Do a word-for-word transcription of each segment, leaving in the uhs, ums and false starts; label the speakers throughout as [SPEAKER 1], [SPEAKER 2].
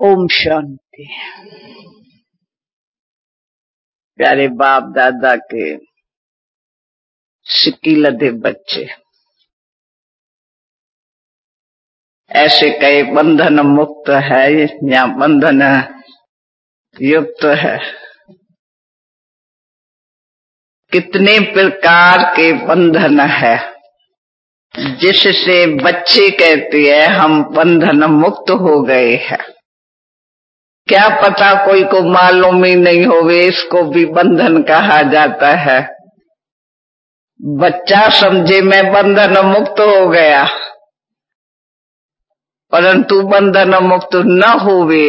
[SPEAKER 1] ओम शांति। प्यारे बाप दादा के सिक्की लदे बच्चे, ऐसे कई बंधन मुक्त है या बंधन युक्त है। कितने प्रकार के बंधन है जिससे बच्चे कहते हैं हम बंधन मुक्त हो गए हैं। क्या पता कोई को मालूम ही नहीं होवे इसको भी बंधन कहा जाता है। बच्चा समझे मैं बंधन मुक्त हो गया, परंतु बंधन मुक्त न होवे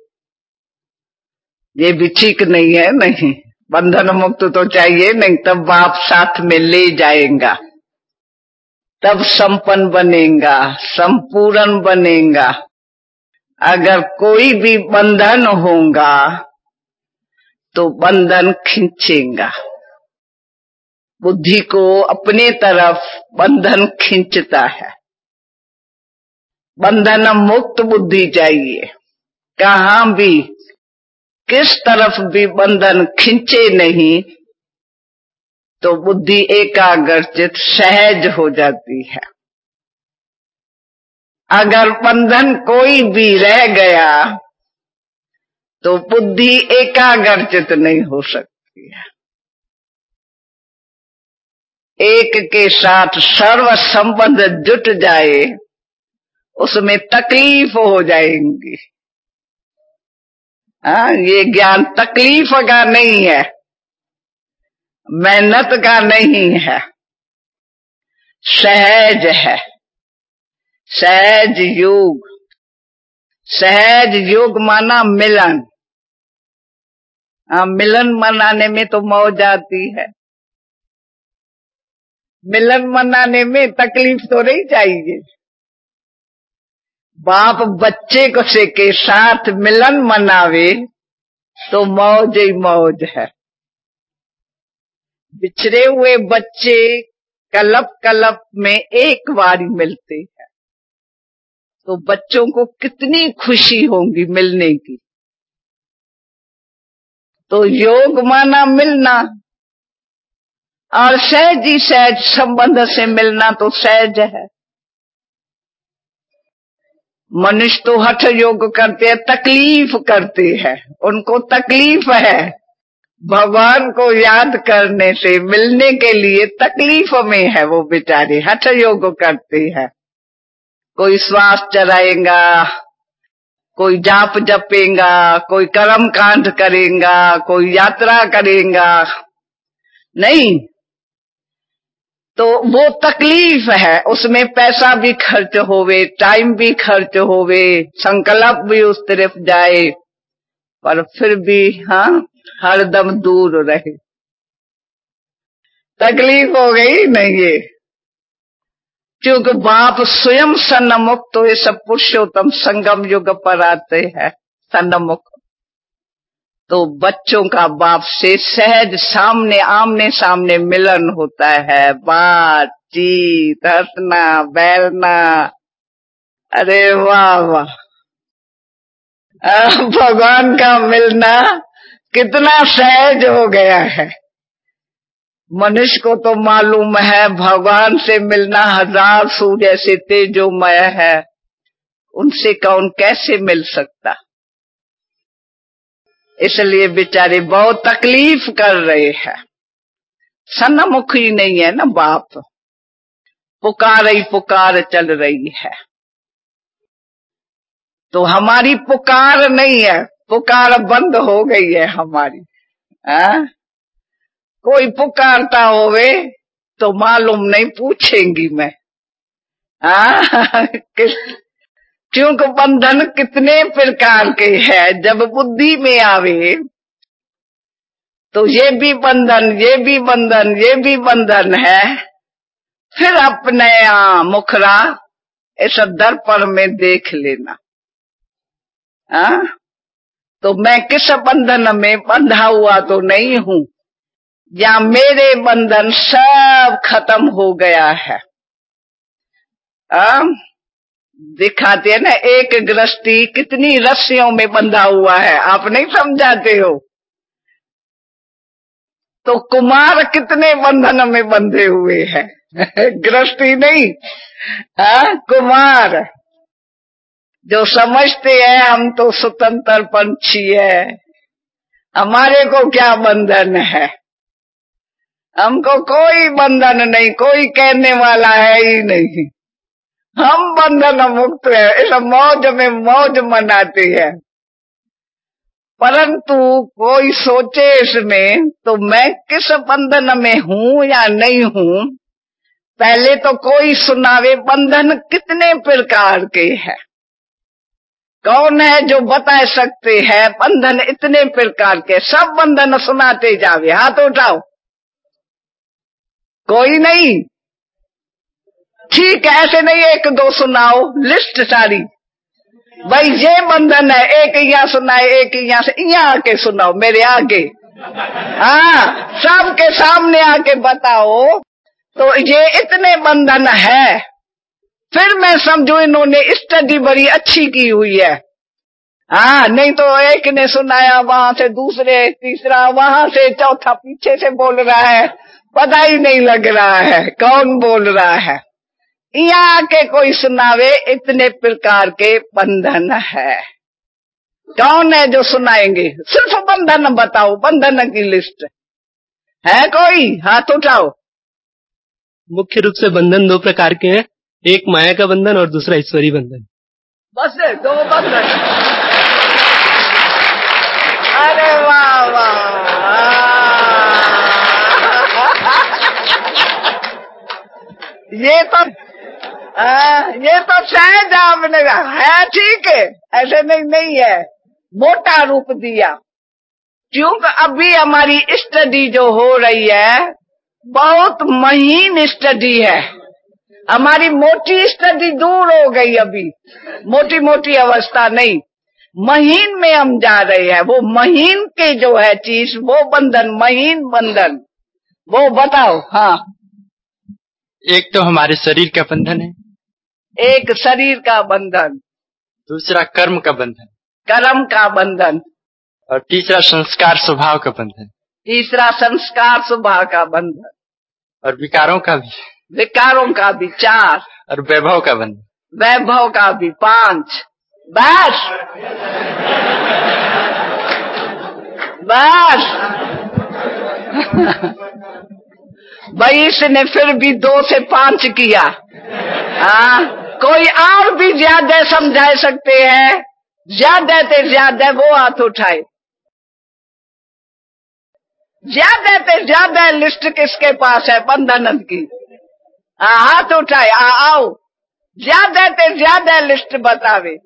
[SPEAKER 1] ये भी ठीक नहीं है। नहीं, बंधन मुक्त तो चाहिए, नहीं तब बाप साथ में ले जाएगा, तब संपन्न बनेगा, संपूर्ण बनेगा। अगर कोई भी बंधन होगा तो बंधन खींचेगा, बुद्धि को अपने तरफ बंधन खींचता है। बंधन मुक्त बुद्धि चाहिए, कहाँ भी किस तरफ भी बंधन खींचे नहीं तो बुद्धि एकाग्रचित सहज हो जाती है। अगर बंधन कोई भी रह गया तो बुद्धि एकाग्रचित नहीं हो सकती है। एक के साथ सर्व संबंध जुट जाए उसमें तकलीफ हो जाएंगी। हाँ, ये ज्ञान तकलीफ का नहीं है, मेहनत का नहीं है, सहज है। सहज योग, सहज योग माना मिलन। हाँ, मिलन मनाने में तो मौज आती है। मिलन मनाने में तकलीफ तो नहीं चाहिए। बाप बच्चे को से के साथ मिलन मनावे तो मौज ही मौज है। बिछड़े हुए बच्चे कलप कलप में एक बार मिलते हैं तो बच्चों को कितनी खुशी होगी मिलने की। तो योग माना मिलना, और सहज ही सहज संबंध से मिलना तो सहज है। मनुष्य तो हठ योग करते हैं, तकलीफ करते हैं, उनको तकलीफ है। भगवान को याद करने से मिलने के लिए तकलीफ में है वो बेचारे, हठ योग करते हैं। कोई श्वास चलाएगा, कोई जाप जपेगा, कोई कर्म कांड करेगा, कोई यात्रा करेगा, नहीं तो वो तकलीफ है। उसमें पैसा भी खर्च होवे, टाइम भी खर्च होवे, संकल्प भी उस तरफ जाए, पर फिर भी हाँ हरदम दूर रहे। तकलीफ हो गई नहीं ये, क्योंकि बाप स्वयं सन्मुक्त हुए सब पुरुषोत्तम संगम युग पर आते हैं सन्मुक्त। तो बच्चों का बाप से सहज सामने आमने सामने मिलन होता है, बातचीत, हंसना बैलना। अरे वाह वाह, भगवान का मिलना कितना सहज हो गया है। मनुष्य को तो मालूम है भगवान से मिलना हजार सूर्य से तेजोमय है, उनसे कौन कैसे मिल सकता। इसलिए बेचारे बहुत तकलीफ कर रहे हैं। सन्मुख ही नहीं है ना बाप, पुकार ही पुकार चल रही है। तो हमारी पुकार नहीं है, पुकार बंद हो गई है हमारी। आ? कोई पुकारता होवे तो मालूम नहीं पूछेंगी मैं। आ? क्योंकि बंधन कितने प्रकार के हैं, जब बुद्धि में आवे तो ये भी बंधन, ये भी बंधन, ये भी बंधन है। फिर अपने मुखरा इस दर्पण में देख लेना। आ? तो मैं किस बंधन में बंधा हुआ तो नहीं हूं, या मेरे बंधन सब खत्म हो गया है। आ? दिखाते हैं ना, एक गृहस्थी कितनी रस्सियों में बंधा हुआ है, आप नहीं समझाते हो। तो कुमार कितने बंधन में बंधे हुए हैं गृहस्थी नहीं, हाँ कुमार जो समझते हैं हम तो स्वतंत्र पंछी है, हमारे को क्या बंधन है, हमको कोई बंधन नहीं, कोई कहने वाला है ही नहीं, हम बंधन मुक्त है, इस मौज में मौज मनाते हैं। परंतु कोई सोचे इसमें तो मैं किस बंधन में हूं या नहीं हूं, पहले तो कोई सुनावे बंधन कितने प्रकार के हैं, कौन है जो बता सकते हैं बंधन इतने प्रकार के, सब बंधन सुनाते जावे, हाथ उठाओ। कोई नहीं, ठीक है, ऐसे नहीं एक दो सुनाओ, लिस्ट सारी, भाई ये बंधन है, एक यहाँ सुनाए, एक यहाँ से, यहाँ आके सुनाओ मेरे आगे, हाँ सबके सामने आके बताओ तो ये इतने बंधन है, फिर मैं समझू इन्होंने स्टडी बड़ी अच्छी की हुई है। हाँ नहीं तो एक ने सुनाया, वहां से दूसरे, तीसरा, वहां से चौथा पीछे से बोल रहा है, पता ही नहीं लग रहा है कौन बोल रहा है। यहाँ के कोई सुनावे इतने प्रकार के बंधन है, कौन है जो सुनाएंगे, सिर्फ बंधन बताओ, बंधन की लिस्ट है कोई, हाथ उठाओ।
[SPEAKER 2] मुख्य रूप से बंधन दो प्रकार के हैं, एक माया का बंधन और दूसरा ईश्वरी बंधन।
[SPEAKER 1] बस दो बंधन। अरे वाह वाह, ये तो आ, ये तो सहज आपने है, ठीक है, ऐसे नहीं नहीं है, मोटा रूप दिया, क्योंकि अभी हमारी स्टडी जो हो रही है बहुत महीन स्टडी है, हमारी मोटी स्टडी दूर हो गई, अभी मोटी मोटी अवस्था नहीं, महीन में हम जा रहे हैं, वो महीन के जो है चीज, वो बंधन, महीन बंधन, वो बताओ। हाँ,
[SPEAKER 2] एक तो हमारे शरीर का बंधन है,
[SPEAKER 1] एक शरीर का बंधन,
[SPEAKER 2] दूसरा कर्म का बंधन,
[SPEAKER 1] कर्म का बंधन,
[SPEAKER 2] और तीसरा संस्कार स्वभाव का बंधन,
[SPEAKER 1] तीसरा संस्कार स्वभाव का बंधन,
[SPEAKER 2] और विकारों का भी,
[SPEAKER 1] विकारों का भी चार,
[SPEAKER 2] और वैभव का बंधन,
[SPEAKER 1] वैभव का भी पांच। बस बस भाई इसने फिर भी दो से पांच किया, हाँ कोई और भी ज्यादा समझा सकते हैं, ज्यादा से ज्यादा वो हाथ उठाए, ज्यादा से ज्यादा लिस्ट किसके पास है बंधन की, आ, हाथ उठाए, आ, आओ ज्यादा से ज्यादा लिस्ट बतावे।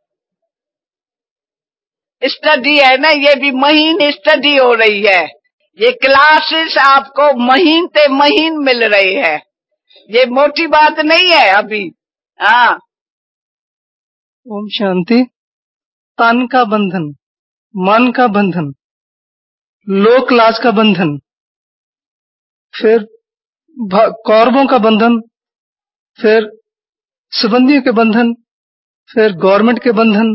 [SPEAKER 1] स्टडी है ना, ये भी महीन स्टडी हो रही है, ये क्लासेस आपको महीन ते महीन मिल रही है, ये मोटी बात नहीं है अभी। हाँ,
[SPEAKER 3] ओम शांति। तन का बंधन, मन का बंधन, लोक लाज का बंधन, फिर कौरवों का बंधन, फिर संबंधियों के बंधन, फिर गवर्नमेंट के बंधन,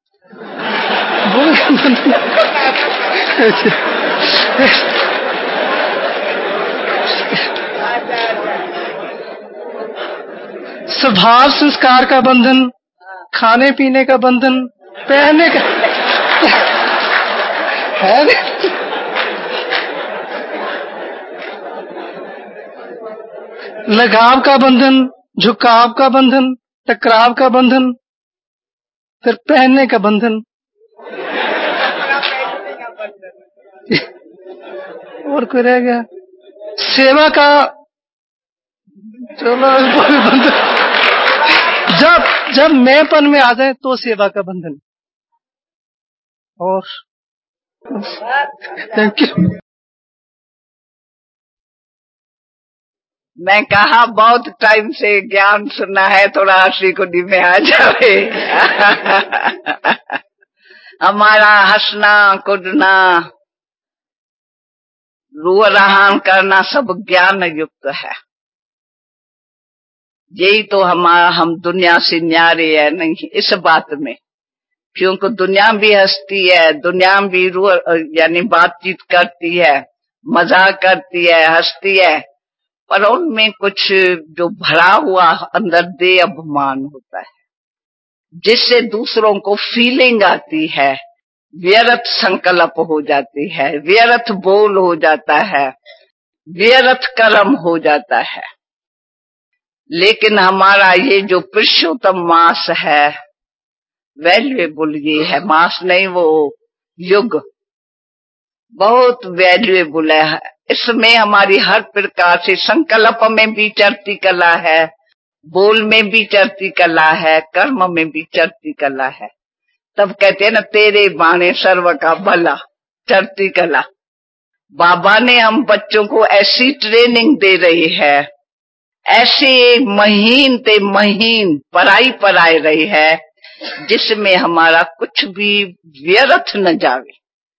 [SPEAKER 3] स्वभाव संस्कार का बंधन, खाने पीने का बंधन, पहनने का है, लगाव का बंधन, झुकाव का बंधन, टकराव का बंधन, फिर पहनने का बंधन, और कोई रह गया, सेवा का, चलो बंधन, जब जब मैंपन में आ जाए तो सेवा का बंधन। और थैंक यू।
[SPEAKER 1] मैं कहा बहुत टाइम से ज्ञान सुना है, थोड़ा हंसी खुदी में आ जाए हमारा हंसना कूदना रूह रहान करना सब ज्ञान युक्त है। यही तो हमारा, हम दुनिया से न्यारे है नहीं इस बात में, क्योंकि दुनिया भी हंसती है, दुनिया भी रू यानी बातचीत करती है, मजाक करती है, हंसती है, पर उनमें कुछ जो भरा हुआ अंदर दे अभिमान होता है, जिससे दूसरों को फीलिंग आती है, व्यर्थ संकल्प हो जाती है, व्यर्थ बोल हो जाता है, व्यर्थ कर्म हो जाता है। लेकिन हमारा ये जो पुरुषोत्तम मास है, वैल्यूएबल ये है, मास नहीं वो युग बहुत वैल्यूएबल है। इसमें हमारी हर प्रकार से संकल्प में भी चढ़ती कला है, बोल में भी चढ़ती कला है, कर्म में भी चढ़ती कला है। तब कहते हैं ना, तेरे बाणे सर्व का भला, चढ़ती कला। बाबा ने हम बच्चों को ऐसी ट्रेनिंग दे रही है, ऐसे महीन ते महीन पढ़ाई पढ़ाई रही है, जिसमें हमारा कुछ भी व्यर्थ न जावे।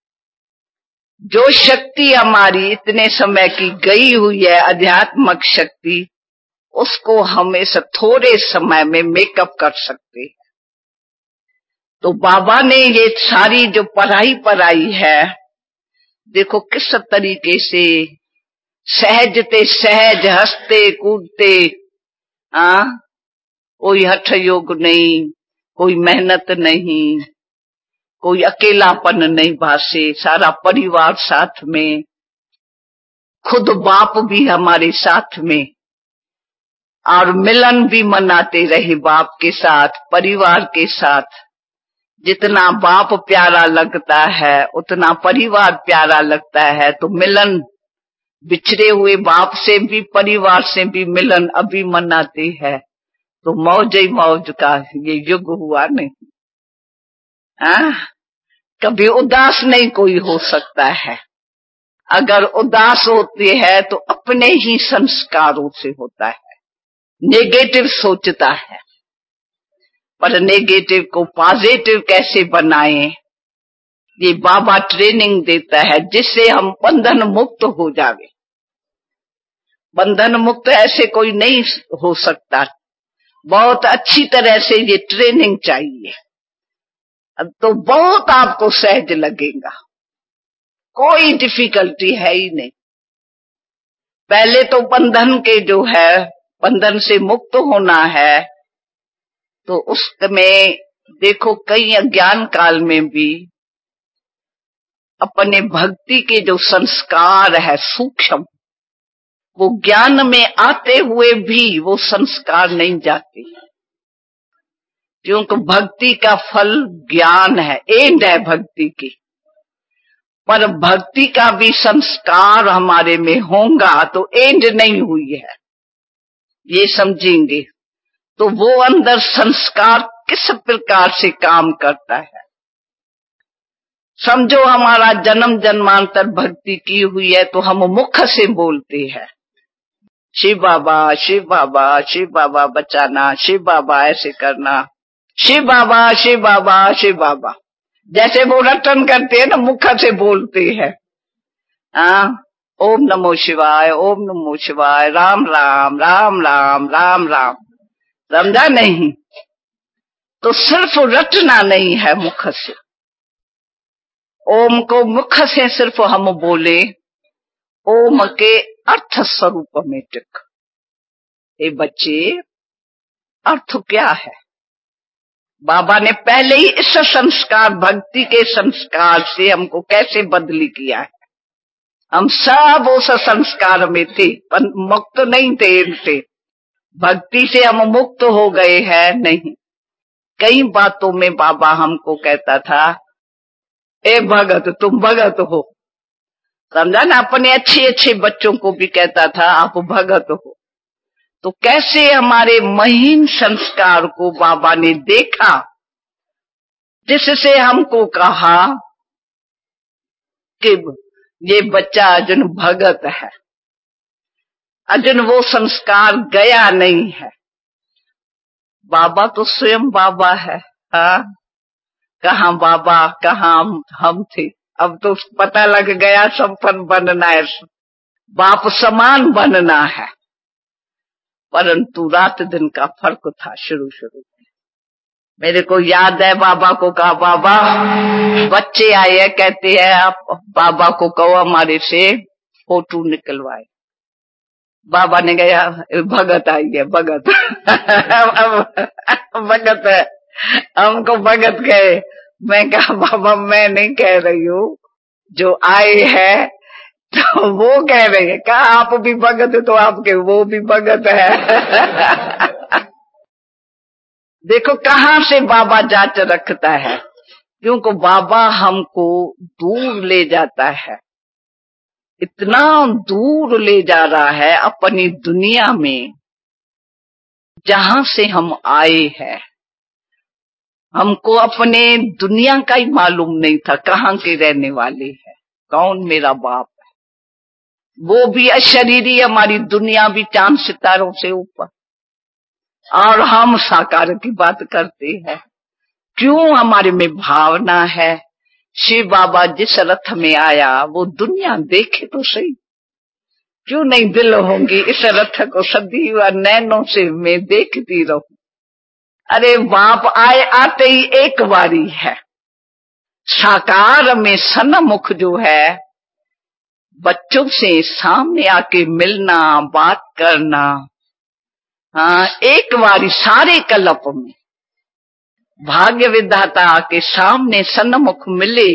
[SPEAKER 1] जो शक्ति हमारी इतने समय की गई हुई है, आध्यात्मिक शक्ति, उसको हम इस थोड़े समय में मेकअप कर सकते हैं। तो बाबा ने ये सारी जो पढ़ाई पढ़ाई है, देखो किस तरीके से सहजते सहज हंसते कूदते, आ कोई हठ योग नहीं, कोई मेहनत नहीं, कोई अकेलापन नहीं भासे, सारा परिवार साथ में, खुद बाप भी हमारे साथ में, और मिलन भी मनाते रहे बाप के साथ, परिवार के साथ। जितना बाप प्यारा लगता है उतना परिवार प्यारा लगता है। तो मिलन, बिछड़े हुए बाप से भी परिवार से भी मिलन अभी मनाते हैं। तो मौज ही मौज का ये युग हुआ नहीं। आ? कभी उदास नहीं कोई हो सकता है। अगर उदास होती है तो अपने ही संस्कारों से होता है, नेगेटिव सोचता है। पर नेगेटिव को पॉजिटिव कैसे बनाएं, ये बाबा ट्रेनिंग देता है, जिससे हम बंधन मुक्त हो जावे। बंधन मुक्त ऐसे कोई नहीं हो सकता, बहुत अच्छी तरह से ये ट्रेनिंग चाहिए, तो बहुत आपको सहज लगेगा, कोई डिफिकल्टी है ही नहीं। पहले तो बंधन के जो है, बंधन से मुक्त होना है, तो उसमें देखो कई अज्ञान काल में भी अपने भक्ति के जो संस्कार है सूक्ष्म, वो ज्ञान में आते हुए भी वो संस्कार नहीं जाते, क्योंकि भक्ति का फल ज्ञान है, एंड है भक्ति की। पर भक्ति का भी संस्कार हमारे में होगा तो एंड नहीं हुई है, ये समझेंगे तो वो अंदर संस्कार किस प्रकार से काम करता है। समझो हमारा जन्म जन्मांतर भक्ति की हुई है, तो हम मुख से बोलते हैं शिव बाबा शिव बाबा शिव बाबा बचाना, शिव बाबा ऐसे करना, शिव बाबा शिव बाबा शिव बाबा, जैसे वो रटन करते हैं ना, मुख से बोलते हैं। हाँ, ओम नमो शिवाय, ओम नमो शिवाय, राम राम राम राम राम राम, समझा नहीं? तो सिर्फ रटना नहीं है मुख से, ओम को मुख से सिर्फ हम बोले, ओम के अर्थ स्वरूप में टिक। ए बच्चे, अर्थ क्या है? बाबा ने पहले ही इस संस्कार, भक्ति के संस्कार से हमको कैसे बदली किया है। हम सब उस संस्कार में थे, पर मुक्त नहीं थे इनसे। भक्ति से हम मुक्त हो गए हैं नहीं। कई बातों में बाबा हमको कहता था, ए भगत तुम भगत हो, समझा ना? अपने अच्छे अच्छे बच्चों को भी कहता था आप भगत हो। तो कैसे हमारे महीन संस्कार को बाबा ने देखा, जिससे हमको कहा कि ये बच्चा अर्जुन भगत है। अर्जुन वो संस्कार गया नहीं है। बाबा तो स्वयं बाबा है। हाँ, कहाँ बाबा कहाँ हम थे, अब तो पता लग गया संपन्न बनना है, बाप समान बनना है। परंतु रात दिन का फर्क था शुरू शुरू में। मेरे को याद है बाबा को कहा, बाबा बच्चे आए हैं, कहते हैं आप बाबा को कहो हमारे से फोटो निकलवाए। बाबा ने कहा भगत आई है, भगत भगत है, हमको भगत कहे। मैं कहा बाबा मैं नहीं कह रही हूँ, जो आए हैं तो वो कह रहे हैं। कहा आप भी भगत है तो आपके वो भी भगत है। देखो कहाँ से बाबा जांच रखता है, क्योंकि बाबा हमको दूर ले जाता है, इतना दूर ले जा रहा है अपनी दुनिया में जहां से हम आए हैं। हमको अपने दुनिया का ही मालूम नहीं था, कहाँ के रहने वाले हैं, कौन मेरा बाप है। वो भी अशरीरी, हमारी दुनिया भी चांद सितारों से ऊपर, और हम साकार की बात करते हैं। क्यों? हमारे में भावना है। शिव बाबा जिस रथ में आया वो दुनिया देखे तो सही, क्यों नहीं दिल होंगी इस रथ को सदैव नैनों से मैं देखती रहूं। अरे बाप आए आते ही एक बारी है। साकार में सन्मुख जो है, बच्चों से सामने आके मिलना, बात करना, हाँ एक बारी सारे कल्प में भाग्य विधाता आके सामने सन्मुख मिले,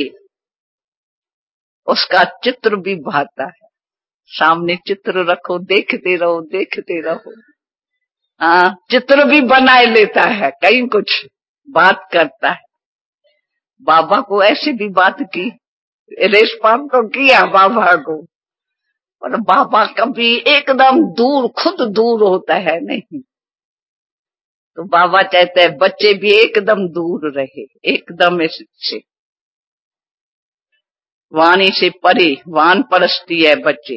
[SPEAKER 1] उसका चित्र भी भाता है। सामने चित्र रखो, देखते रहो देखते रहो। हाँ चित्र भी बनाए लेता है, कहीं कुछ बात करता है। बाबा को ऐसी भी बात की, रेस्पॉन्स तो किया बाबा को, और बाबा कभी एकदम दूर, खुद दूर होता है नहीं। तो बाबा कहते हैं बच्चे भी एकदम दूर रहे, एकदम इससे वाणी से परे, वान परस्ती है बच्चे।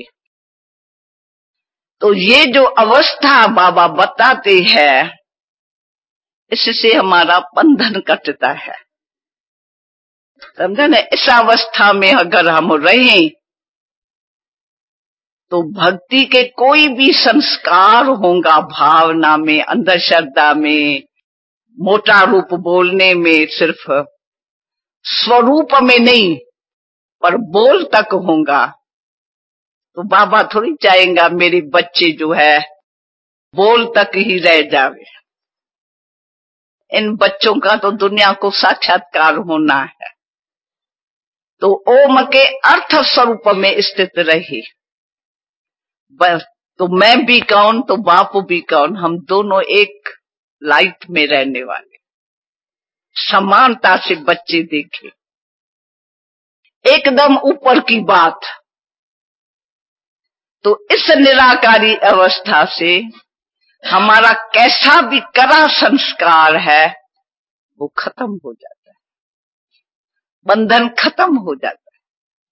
[SPEAKER 1] तो ये जो अवस्था बाबा बताते हैं, इससे हमारा बंधन कटता है, समझे ना। इस अवस्था में अगर हम रहें तो भक्ति के कोई भी संस्कार होगा, भावना में, अंदर श्रद्धा में, मोटा रूप बोलने में, सिर्फ स्वरूप में नहीं पर बोल तक होगा। तो बाबा थोड़ी चाहेगा मेरे बच्चे जो है बोल तक ही रह जावे। इन बच्चों का तो दुनिया को साक्षात्कार होना है, तो ओम के अर्थ स्वरूप में स्थित रहे। बस तो मैं भी कौन तो बापू भी कौन, हम दोनों एक लाइट में रहने वाले, समानता से बच्चे देखे। एकदम ऊपर की बात, तो इस निराकारी अवस्था से हमारा कैसा भी कड़ा संस्कार है वो खत्म हो जाता है, बंधन खत्म हो जाता है।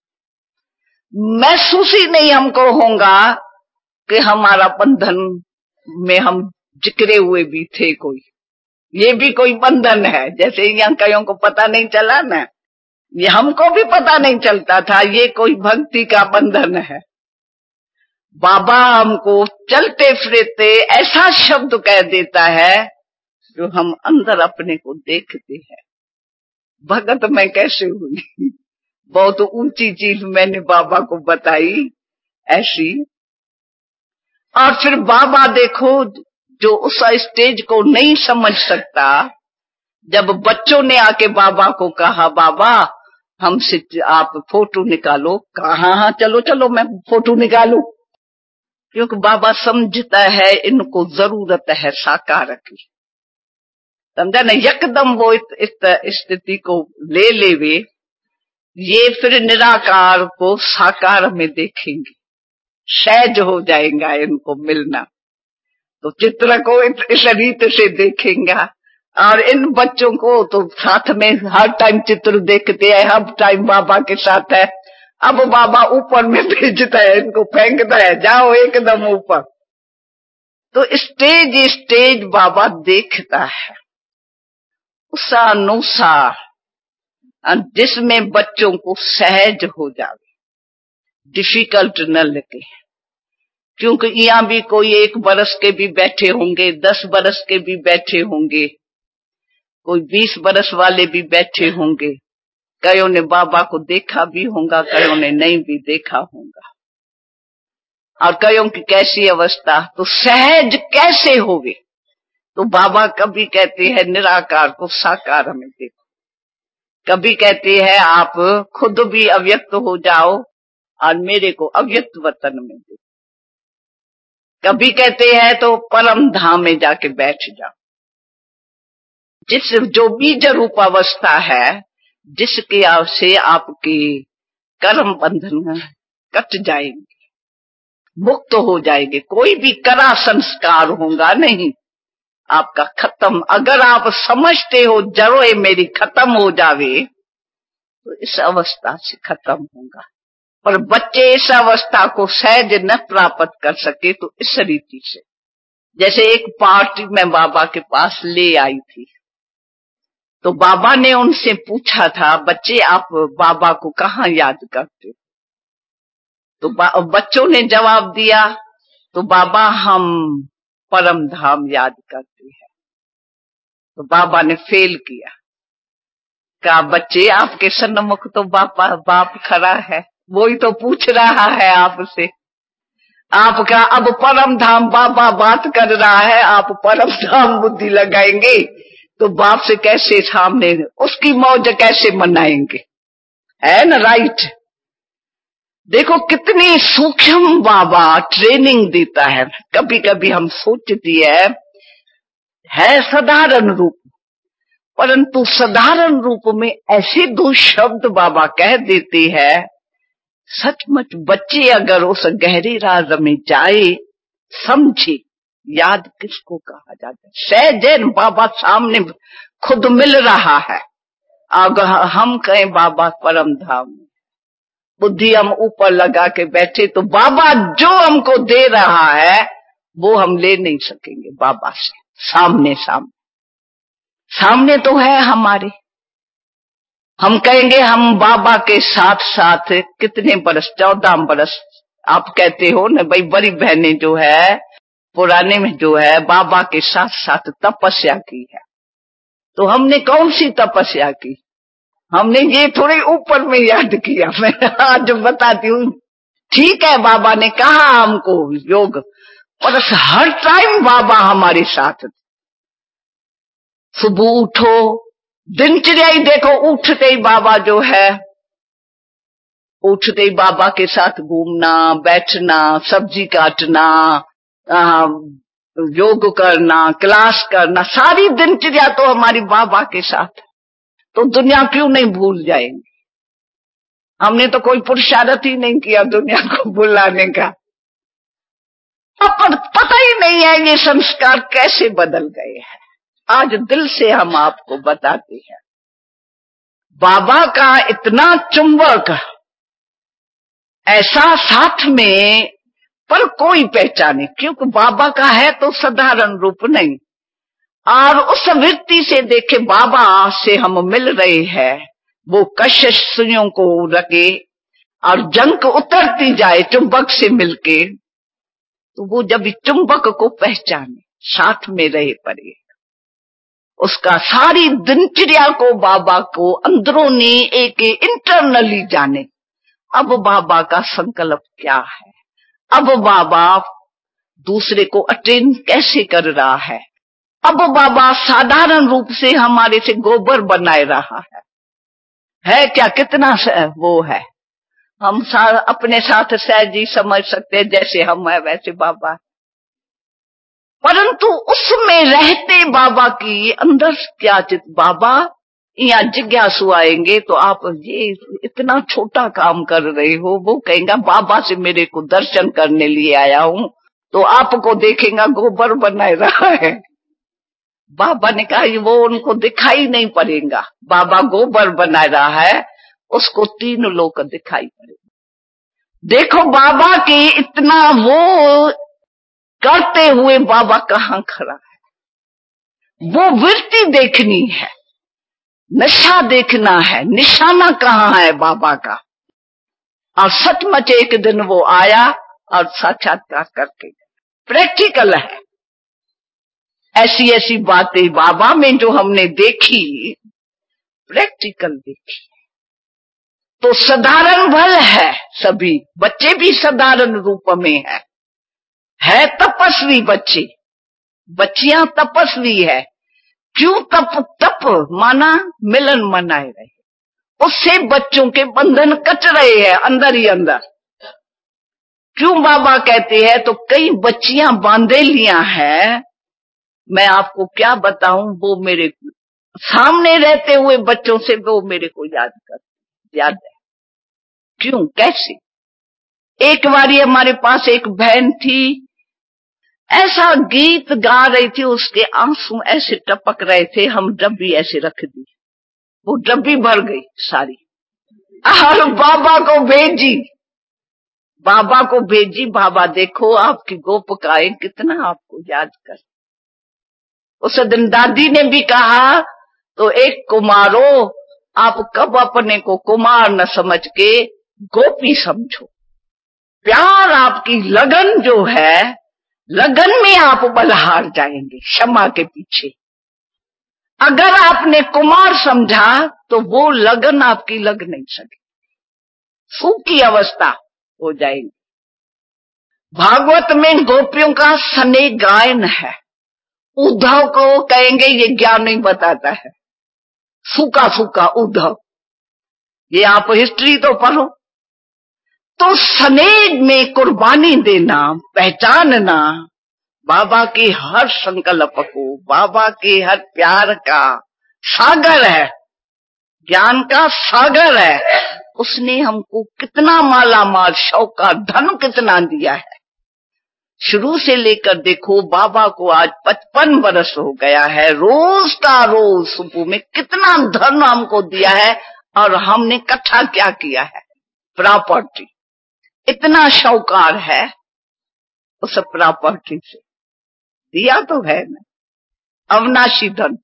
[SPEAKER 1] महसूस ही नहीं हमको होगा कि हमारा बंधन में हम जिक्रे हुए भी थे कोई, ये भी कोई बंधन है। जैसे यहाँ कईयों को पता नहीं चला ना, ये हमको भी पता नहीं चलता था ये कोई भक्ति का बंधन है। बाबा हमको चलते फिरते ऐसा शब्द कह देता है जो हम अंदर अपने को देखते हैं। भगत मैं कैसे हुई, बहुत ऊंची चीज मैंने बाबा को बताई ऐसी। और फिर बाबा देखो जो उस स्टेज को नहीं समझ सकता, जब बच्चों ने आके बाबा को कहा बाबा हमसे आप फोटो निकालो, कहा हाँ चलो चलो मैं फोटो निकालू, क्योंकि बाबा समझता है इनको जरूरत है साकार की, समझा ना। यकदम वो इस स्थिति को ले लेवे, ये फिर निराकार को साकार में देखेंगे, सहज हो जाएगा इनको मिलना। तो चित्र को इस रीत से देखेंगे, और इन बच्चों को तो साथ में हर टाइम चित्र देखते हैं, हर टाइम बाबा के साथ है। अब बाबा ऊपर में भेजता है, इनको फेंकता है, जाओ एकदम ऊपर। तो स्टेज स्टेज बाबा देखता है उस अनुसार जिसमें बच्चों को सहज हो जावे, डिफिकल्ट न लगे। क्योंकि यहाँ भी कोई एक बरस के भी बैठे होंगे, दस बरस के भी बैठे होंगे, कोई बीस बरस वाले भी बैठे होंगे। कईयों ने बाबा को देखा भी होगा, कईयों ने नहीं भी देखा होगा। और कईयों की कैसी अवस्था, तो सहज कैसे होवे। तो बाबा कभी कहते हैं निराकार को साकार में देखो, कभी कहते हैं आप खुद भी अव्यक्त हो जाओ और मेरे को अव्यक्त वतन में देखो, कभी कहते हैं तो परम धाम में जाके बैठ जाओ। जिस जो बीज रूप अवस्था है, जिसके से आपकी कर्म बंधन कट जाएंगे, मुक्त हो जाएंगे, कोई भी करा संस्कार होगा नहीं आपका खत्म। अगर आप समझते हो जरो मेरी खत्म हो जावे, तो इस अवस्था से खत्म होगा। पर बच्चे इस अवस्था को सहज न प्राप्त कर सके, तो इस रीति से, जैसे एक पार्टी में बाबा के पास ले आई थी, तो बाबा ने उनसे पूछा था, बच्चे आप बाबा को कहाँ याद करते हो? तो बच्चों ने जवाब दिया, तो बाबा हम परम धाम याद करते हैं। तो बाबा ने फेल किया, कहा बच्चे आपके सन्मुख तो बापा बाप खड़ा है, वही तो पूछ रहा है आपसे। आपका अब परम धाम बाबा बात कर रहा है, आप परम धाम बुद्धि लगाएंगे तो बाप से कैसे सामने उसकी मौज कैसे मनाएंगे, है ना? राइट। देखो कितनी सूक्ष्म बाबा ट्रेनिंग देता है। कभी कभी हम सोचती है है साधारण रूप, परंतु साधारण रूप में ऐसे दो शब्द बाबा कह देते हैं, सचमुच बच्चे अगर उस गहरे राज में जाए, समझे याद किसको कहा जाता है। सहजन बाबा सामने खुद मिल रहा है, अगर हम कहें बाबा परम धाम, बुद्धि हम ऊपर लगा के बैठे, तो बाबा जो हमको दे रहा है वो हम ले नहीं सकेंगे बाबा से। सामने सामने सामने तो है हमारे, हम कहेंगे हम बाबा के साथ साथ कितने बरस, चौदह बरस आप कहते हो ना भाई, बड़ी बहनें जो है पुराने में जो है बाबा के साथ साथ तपस्या की है। तो हमने कौन सी तपस्या की? हमने ये थोड़े ऊपर में याद किया, मैं आज बताती हूँ। ठीक है बाबा ने कहा हमको योग, पर हर टाइम बाबा हमारे साथ। सुबह उठो, दिनचर्या ही देखो, उठते ही बाबा जो है, उठते ही बाबा के साथ घूमना, बैठना, सब्जी काटना, योग करना, क्लास करना, सारी दिनचर्या तो हमारी बाबा के साथ। तो दुनिया क्यों नहीं भूल जाएंगे? हमने तो कोई पुरुषार्थ ही नहीं किया दुनिया को भुलाने का। पर पता ही नहीं है ये संस्कार कैसे बदल गए हैं। आज दिल से हम आपको बताते हैं, बाबा का इतना चुंबक ऐसा साथ में, पर कोई पहचाने, क्योंकि बाबा का है तो साधारण रूप नहीं। और उस वृत्ति से देखे बाबा से हम मिल रहे हैं, वो कशिश सुइयों को रखे और जंक उतरती जाए चुंबक से मिलके, तो वो जब चुंबक को पहचाने, साथ में रहे पड़े, उसका सारी दिनचर्या को बाबा को अंदरूनी एक इंटरनली जाने। अब बाबा का संकल्प क्या है, अब बाबा दूसरे को अटेंड कैसे कर रहा है, अब बाबा साधारण रूप से हमारे से गोबर बनाए रहा है, है क्या? कितना वो है, हम अपने साथ सहजी समझ सकते हैं, जैसे हम है वैसे बाबा है। परंतु उसमें रहते बाबा की अंदर क्या चित, बाबा यहाँ जिज्ञासु आएंगे तो आप ये इतना छोटा काम कर रहे हो, वो कहेगा बाबा से मेरे को दर्शन करने लिए आया हूं, तो आपको देखेगा गोबर बनाए रहा है। बाबा ने कहा वो उनको दिखाई नहीं पड़ेगा, बाबा गोबर बना रहा है, उसको तीन लोग दिखाई पड़ेगा। देखो बाबा के इतना वो करते हुए बाबा कहाँ खड़ा है, वो वृत्ति देखनी है, नशा देखना है, निशाना कहाँ है बाबा का। और सचमुच एक दिन वो आया और साक्षात्कार करके प्रैक्टिकल है। ऐसी ऐसी बातें बाबा में जो हमने देखी, प्रैक्टिकल देखी। तो साधारण भल है, सभी बच्चे भी साधारण रूप में है है तपस्वी बच्चे, बच्चियां तपस्वी है। क्यों तप? तप माना मिलन मनाए रहे, उससे बच्चों के बंधन कट रहे हैं अंदर ही अंदर। क्यों बाबा कहते हैं? तो कई बच्चियां बांधे लिया है, मैं आपको क्या बताऊं, वो मेरे सामने रहते हुए बच्चों से वो मेरे को याद कर याद है। क्यों? कैसे? एक बारी हमारे पास एक बहन थी, ऐसा गीत गा रही थी, उसके आंसू ऐसे टपक रहे थे, हम डब्बी ऐसे रख दी, वो डब्बी भर गई सारी, और बाबा को भेजी बाबा को भेजी बाबा देखो आपकी गोपिकाएं कितना आपको याद कर। उस दिन दादी ने भी कहा, तो एक कुमारो, आप कब अपने को कुमार न समझ के गोपी समझो। प्यार आपकी लगन जो है, लगन में आप बलहार जाएंगे क्षमा के पीछे। अगर आपने कुमार समझा तो वो लगन आपकी लग नहीं सके, सूखी अवस्था हो जाएगी। भागवत में गोपियों का स्नेह गायन है। उद्धव को कहेंगे ये ज्ञान नहीं बताता है, सूखा सूखा उद्धव, ये आप हिस्ट्री तो पढ़ो। तो स्नेह में कुर्बानी देना, पहचानना बाबा के हर संकल्प को, बाबा के हर प्यार का सागर है, ज्ञान का सागर है। उसने हमको कितना माला माल शौका धन कितना दिया है। शुरू से लेकर देखो, बाबा को आज पचपन वर्ष हो गया है, रोज का रोज सुबह में कितना धन हमको दिया है, और हमने इकट्ठा क्या किया है? प्रॉपर्टी। इतना शौकार है उस प्रॉपर्टी से, दिया तो है ना, अविनाशी धन।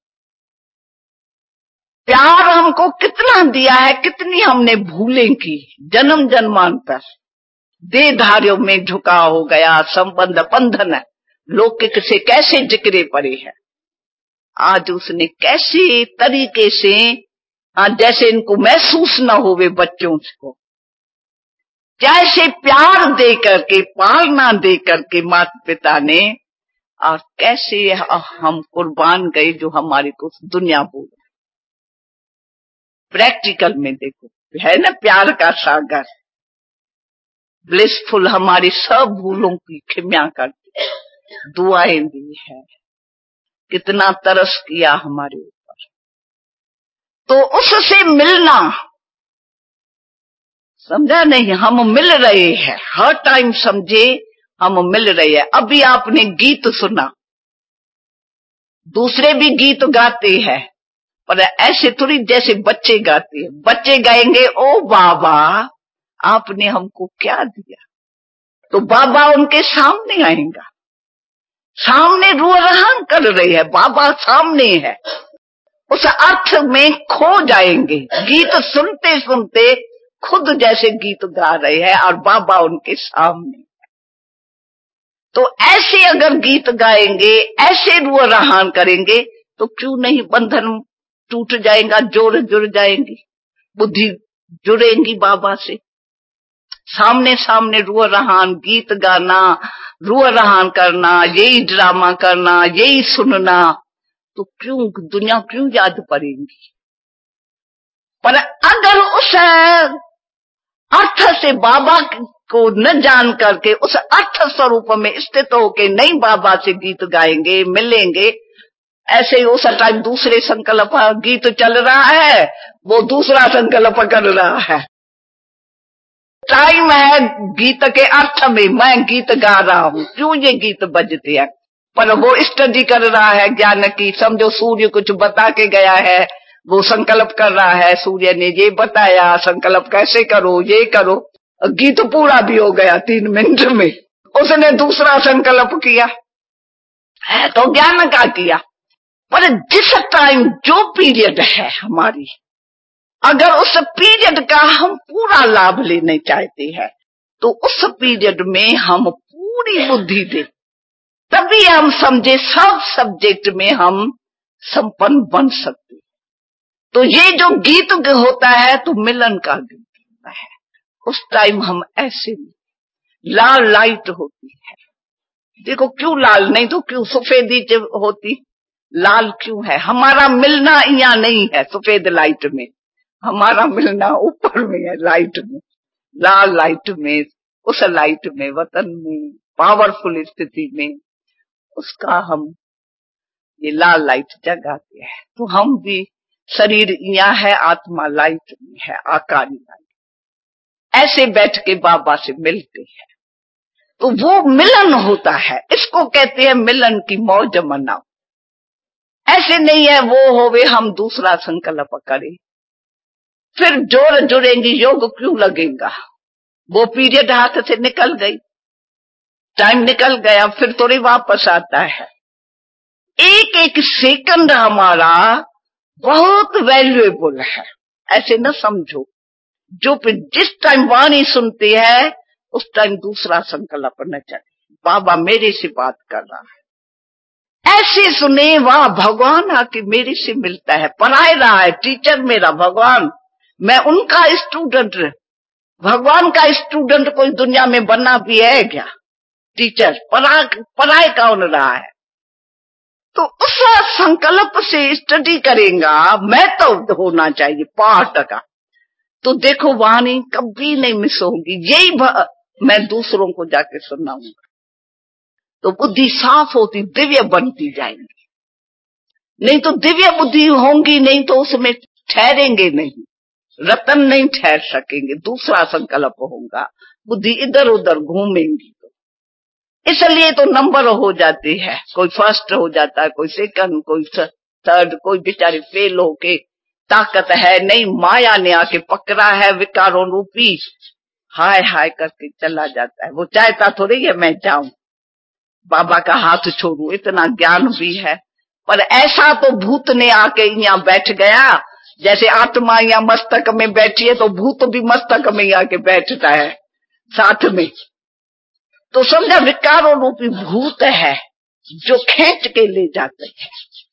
[SPEAKER 1] प्यार हमको कितना दिया है, कितनी हमने भूलें की, जन्म जन्मांतर देहधारियों में झुका हो गया, संबंध बंधन लौकिक से कैसे जिक्रे पड़े हैं। आज उसने कैसे तरीके से, आज जैसे इनको महसूस न होवे बच्चों को, कैसे प्यार दे करके, पालना दे करके माता पिता ने, और कैसे हम कुर्बान गए जो हमारे को दुनिया बोल। प्रैक्टिकल में देखो, है ना प्यार का सागर, ब्लिसफुल, हमारी सब भूलों की क्षमा करती, दुआएं दी है, कितना तरस किया हमारे ऊपर। तो उससे मिलना, समझा नहीं, हम मिल रहे हैं हर टाइम, समझे हम मिल रहे हैं। अभी आपने गीत सुना, दूसरे भी गीत गाते हैं, पर ऐसे थोड़ी जैसे बच्चे गाते हैं। बच्चे गाएंगे, ओ बाबा आपने हमको क्या दिया, तो बाबा उनके सामने आएगा, सामने रो रहा कर रहे हैं, बाबा सामने है, उस अर्थ में खो जाएंगे। गीत सुनते सुनते खुद जैसे गीत गा रहे हैं और बाबा उनके सामने। तो ऐसे अगर गीत गाएंगे, ऐसे रो रहा करेंगे, तो क्यों नहीं बंधन टूट जाएगा, जोड़ जुड़ जाएंगी, बुद्धि जुड़ेंगी बाबा से। सामने सामने रो रहान गीत गाना, रो रहान करना, यही ड्रामा करना, यही सुनना, तो क्यों दुनिया क्यों याद पड़ेगी। पर अगर उस अर्थ से बाबा को न जान करके उस अर्थ स्वरूप में स्थित होके नहीं बाबा से गीत गाएंगे, मिलेंगे, ऐसे ही उस टाइम दूसरे संकल्प गीत चल रहा है, वो दूसरा संकल्प कर रहा है। टाइम है गीत के अर्थ में, मैं गीत गा रहा हूं, क्यों ये गीत बजते हैं, पर वो स्टडी कर रहा है ज्ञान की। समझो सूर्य कुछ बता के गया है, वो संकल्प कर रहा है, सूर्य ने ये बताया, संकल्प कैसे करो, ये करो, गीत पूरा भी हो गया तीन मिनट में। उसने दूसरा संकल्प किया है तो ज्ञान का किया। पर जिस टाइम जो पीरियड है हमारी, अगर उस पीरियड का हम पूरा लाभ लेने चाहते हैं, तो उस पीरियड में हम पूरी बुद्धि दे, तभी हम समझे सब सब्जेक्ट में हम संपन्न बन सकते। तो ये जो गीत होता है तो मिलन का गीत होता है। उस टाइम हम ऐसे लाल लाइट होती है, देखो क्यों लाल, नहीं तो क्यों सफेदी जब होती, लाल क्यों है? हमारा मिलना यहाँ नहीं है सफेद लाइट में, हमारा मिलना ऊपर में है लाइट में, लाल लाइट में, उस लाइट में, वतन में, पावरफुल स्थिति में, उसका हम ये लाल लाइट जगाते हैं। तो हम भी, शरीर यहाँ है, आत्मा लाइट में है, आकारी लाइट। ऐसे बैठ के बाबा से मिलते हैं तो वो मिलन होता है, इसको कहते हैं मिलन की मौज मनाओ। ऐसे नहीं है वो होवे हम दूसरा संकल्प करें, फिर जोर जुड़ेंगे, योग क्यों लगेगा? वो पीरियड हाथ से निकल गई, टाइम निकल गया, फिर थोड़ी वापस आता है। एक एक सेकंड हमारा बहुत वैल्यूएबल है, ऐसे न समझो। जो जिस टाइम वाणी सुनती है उस टाइम दूसरा संकल्प न चले, बाबा मेरे से बात कर रहा है, ऐसे सुने, वाह भगवान आके मेरे से मिलता है, पढ़ाए रहा है, टीचर मेरा भगवान, मैं उनका स्टूडेंट। भगवान का स्टूडेंट कोई दुनिया में बना भी है क्या? टीचर पढ़ा पढ़ाए कौन रहा है? तो उस संकल्प से स्टडी करेगा, मैं तो होना चाहिए पाठ का। तो देखो वाणी कभी नहीं मिस होगी, यही मैं दूसरों को जाके सुनाऊंगा तो बुद्धि साफ होती, दिव्य बनती जाएंगी। नहीं तो दिव्य बुद्धि होंगी नहीं तो उसमें ठहरेंगे नहीं, रतन नहीं ठहर सकेंगे, दूसरा संकल्प होगा, बुद्धि इधर उधर घूमेंगी। तो इसलिए तो नंबर हो जाते हैं, कोई फर्स्ट हो जाता है, कोई सेकंड, कोई थर्ड, कोई बेचारे फेल होके, ताकत है नहीं, माया ने आके पकड़ा है विकारों रूपी, हाय हाय करके चला जाता है। वो चाहता थोड़ी है मैं जाऊं, बाबा का हाथ छोड़ू, इतना ज्ञान भी है, पर ऐसा तो भूत ने आके यहाँ बैठ गया, जैसे आत्मा यहाँ मस्तक में बैठी है तो भूत भी मस्तक में आके बैठता है साथ में। तो समझा विकारों रूपी भूत है जो खींच के ले जाते हैं।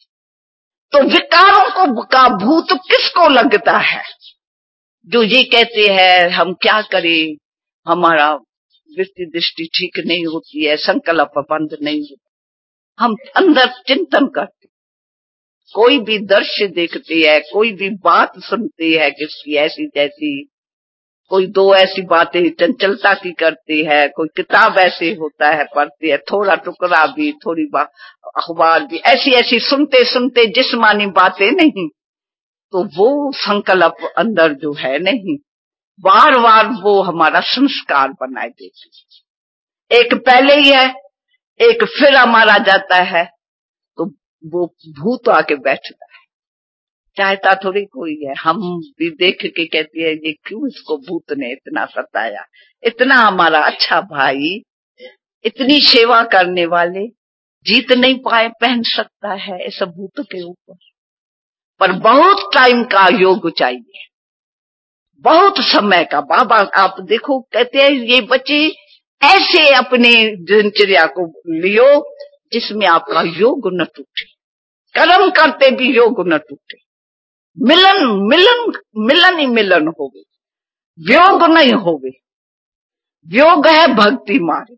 [SPEAKER 1] तो विकारों को का भूत किसको लगता है? जो ये कहते हैं हम क्या करें, हमारा वृत्ति दृष्टि ठीक नहीं होती है, संकल्प बंद नहीं होता। हम अंदर चिंतन करते, कोई भी दृश्य देखते हैं, कोई भी बात सुनते हैं किसकी ऐसी जैसी, कोई दो ऐसी बातें चंचलता की करते हैं, कोई किताब ऐसे होता है पढ़ते हैं, थोड़ा टुकड़ा भी, थोड़ी बात अखबार भी, ऐसी ऐसी सुनते सुनते जिस्मानी बातें नहीं, तो वो संकल्प अंदर जो है नहीं, बार बार वो हमारा संस्कार बनाए देती। एक पहले ही है, एक फिर हमारा जाता है, तो वो भूत आके बैठता है, चाहता थोड़ी कोई है। हम भी देख के कहते हैं ये क्यों इसको भूत ने इतना सताया, इतना हमारा अच्छा भाई, इतनी सेवा करने वाले, जीत नहीं पाए, पहन सकता है इस भूत के ऊपर। पर बहुत टाइम का योग चाहिए, बहुत समय का। बाबा आप देखो कहते हैं ये बच्चे ऐसे अपने दिनचर्या को लियो जिसमें आपका योग न टूटे, कर्म करते भी योग न टूटे, मिलन मिलन मिलन ही मिलन होवे, वियोग नहीं होवे। योग है भक्ति मार्ग,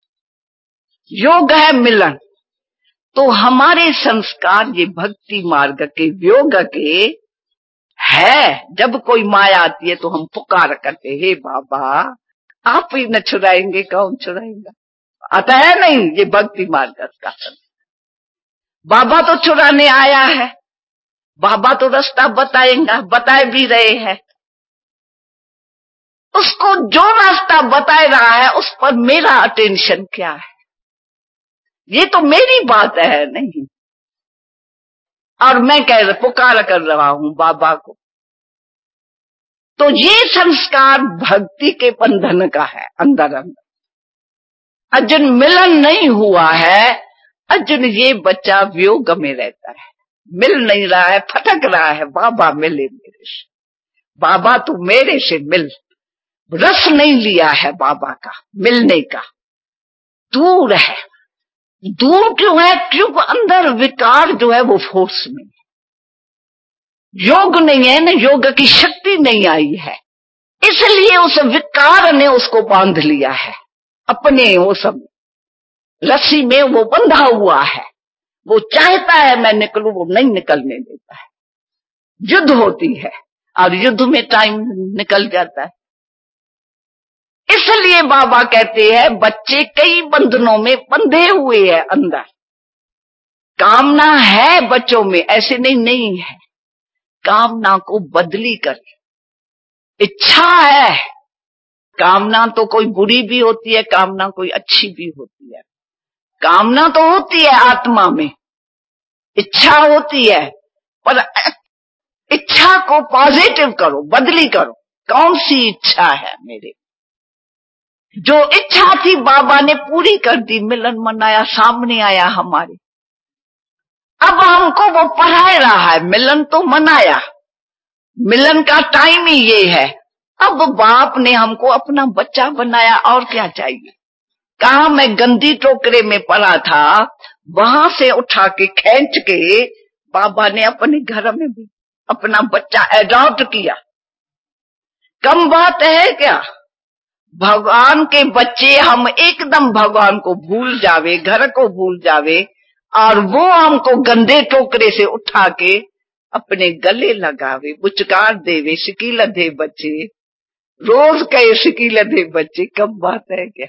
[SPEAKER 1] योग है मिलन। तो हमारे संस्कार ये भक्ति मार्ग के, वियोग के है। जब कोई माया आती है तो हम पुकार करते, हे बाबा आप ही न छुड़ाएंगे, कौन छुड़ाएगा? आता है नहीं ये भक्ति मार्ग का संस्कार। बाबा तो छुड़ाने आया है, बाबा तो रास्ता बताएगा, बताए भी रहे हैं। उसको जो रास्ता बताए रहा है उस पर मेरा अटेंशन क्या है? ये तो मेरी बात है नहीं, और मैं कह पुकार कर रहा हूं बाबा को। तो ये संस्कार भक्ति के बंधन का है अंदर अंदर। अर्जुन मिलन नहीं हुआ है, अर्जुन ये बच्चा वियोग में रहता है, मिल नहीं रहा है, फटक रहा है। बाबा मिले मेरे से, बाबा तू मेरे से मिल, रस नहीं लिया है बाबा का मिलने का, दूर है। दूर क्यों है? क्योंकि अंदर विकार जो है वो फोर्स में, योग नहीं है ना, योग की शक्ति नहीं आई है, इसलिए उस विकार ने उसको बांध लिया है अपने वो सब रस्सी में, वो बंधा हुआ है। वो चाहता है मैं निकलूं, वो नहीं निकलने देता है। युद्ध होती है और युद्ध में टाइम निकल जाता है। इसलिए बाबा कहते हैं बच्चे कई बंधनों में बंधे हुए हैं अंदर। कामना है बच्चों में, ऐसे नहीं नहीं है, कामना को बदली कर। इच्छा है, कामना तो कोई बुरी भी होती है, कामना कोई अच्छी भी होती है। कामना तो होती है आत्मा में, इच्छा होती है, पर इच्छा को पॉजिटिव करो, बदली करो। कौन सी इच्छा है मेरे? जो इच्छा थी बाबा ने पूरी कर दी, मिलन मनाया, सामने आया हमारे। अब हमको वो पढ़ा रहा है, मिलन तो मनाया, मिलन का टाइम ही ये है। अब बाप ने हमको अपना बच्चा बनाया, और क्या चाहिए? कहा मैं गंदी टोकरे में पड़ा था, वहां से उठा के खींच के बाबा ने अपने घर में भी अपना बच्चा एडॉप्ट किया। कम बात है क्या? भगवान के बच्चे हम एकदम भगवान को भूल जावे, घर को भूल जावे, और वो हमको गंदे टोकरे से उठा के अपने गले लगावे, बुचकार देवे। शिकील दे बच्चे, रोज कहे शिकील दे बच्चे, कम बात है क्या?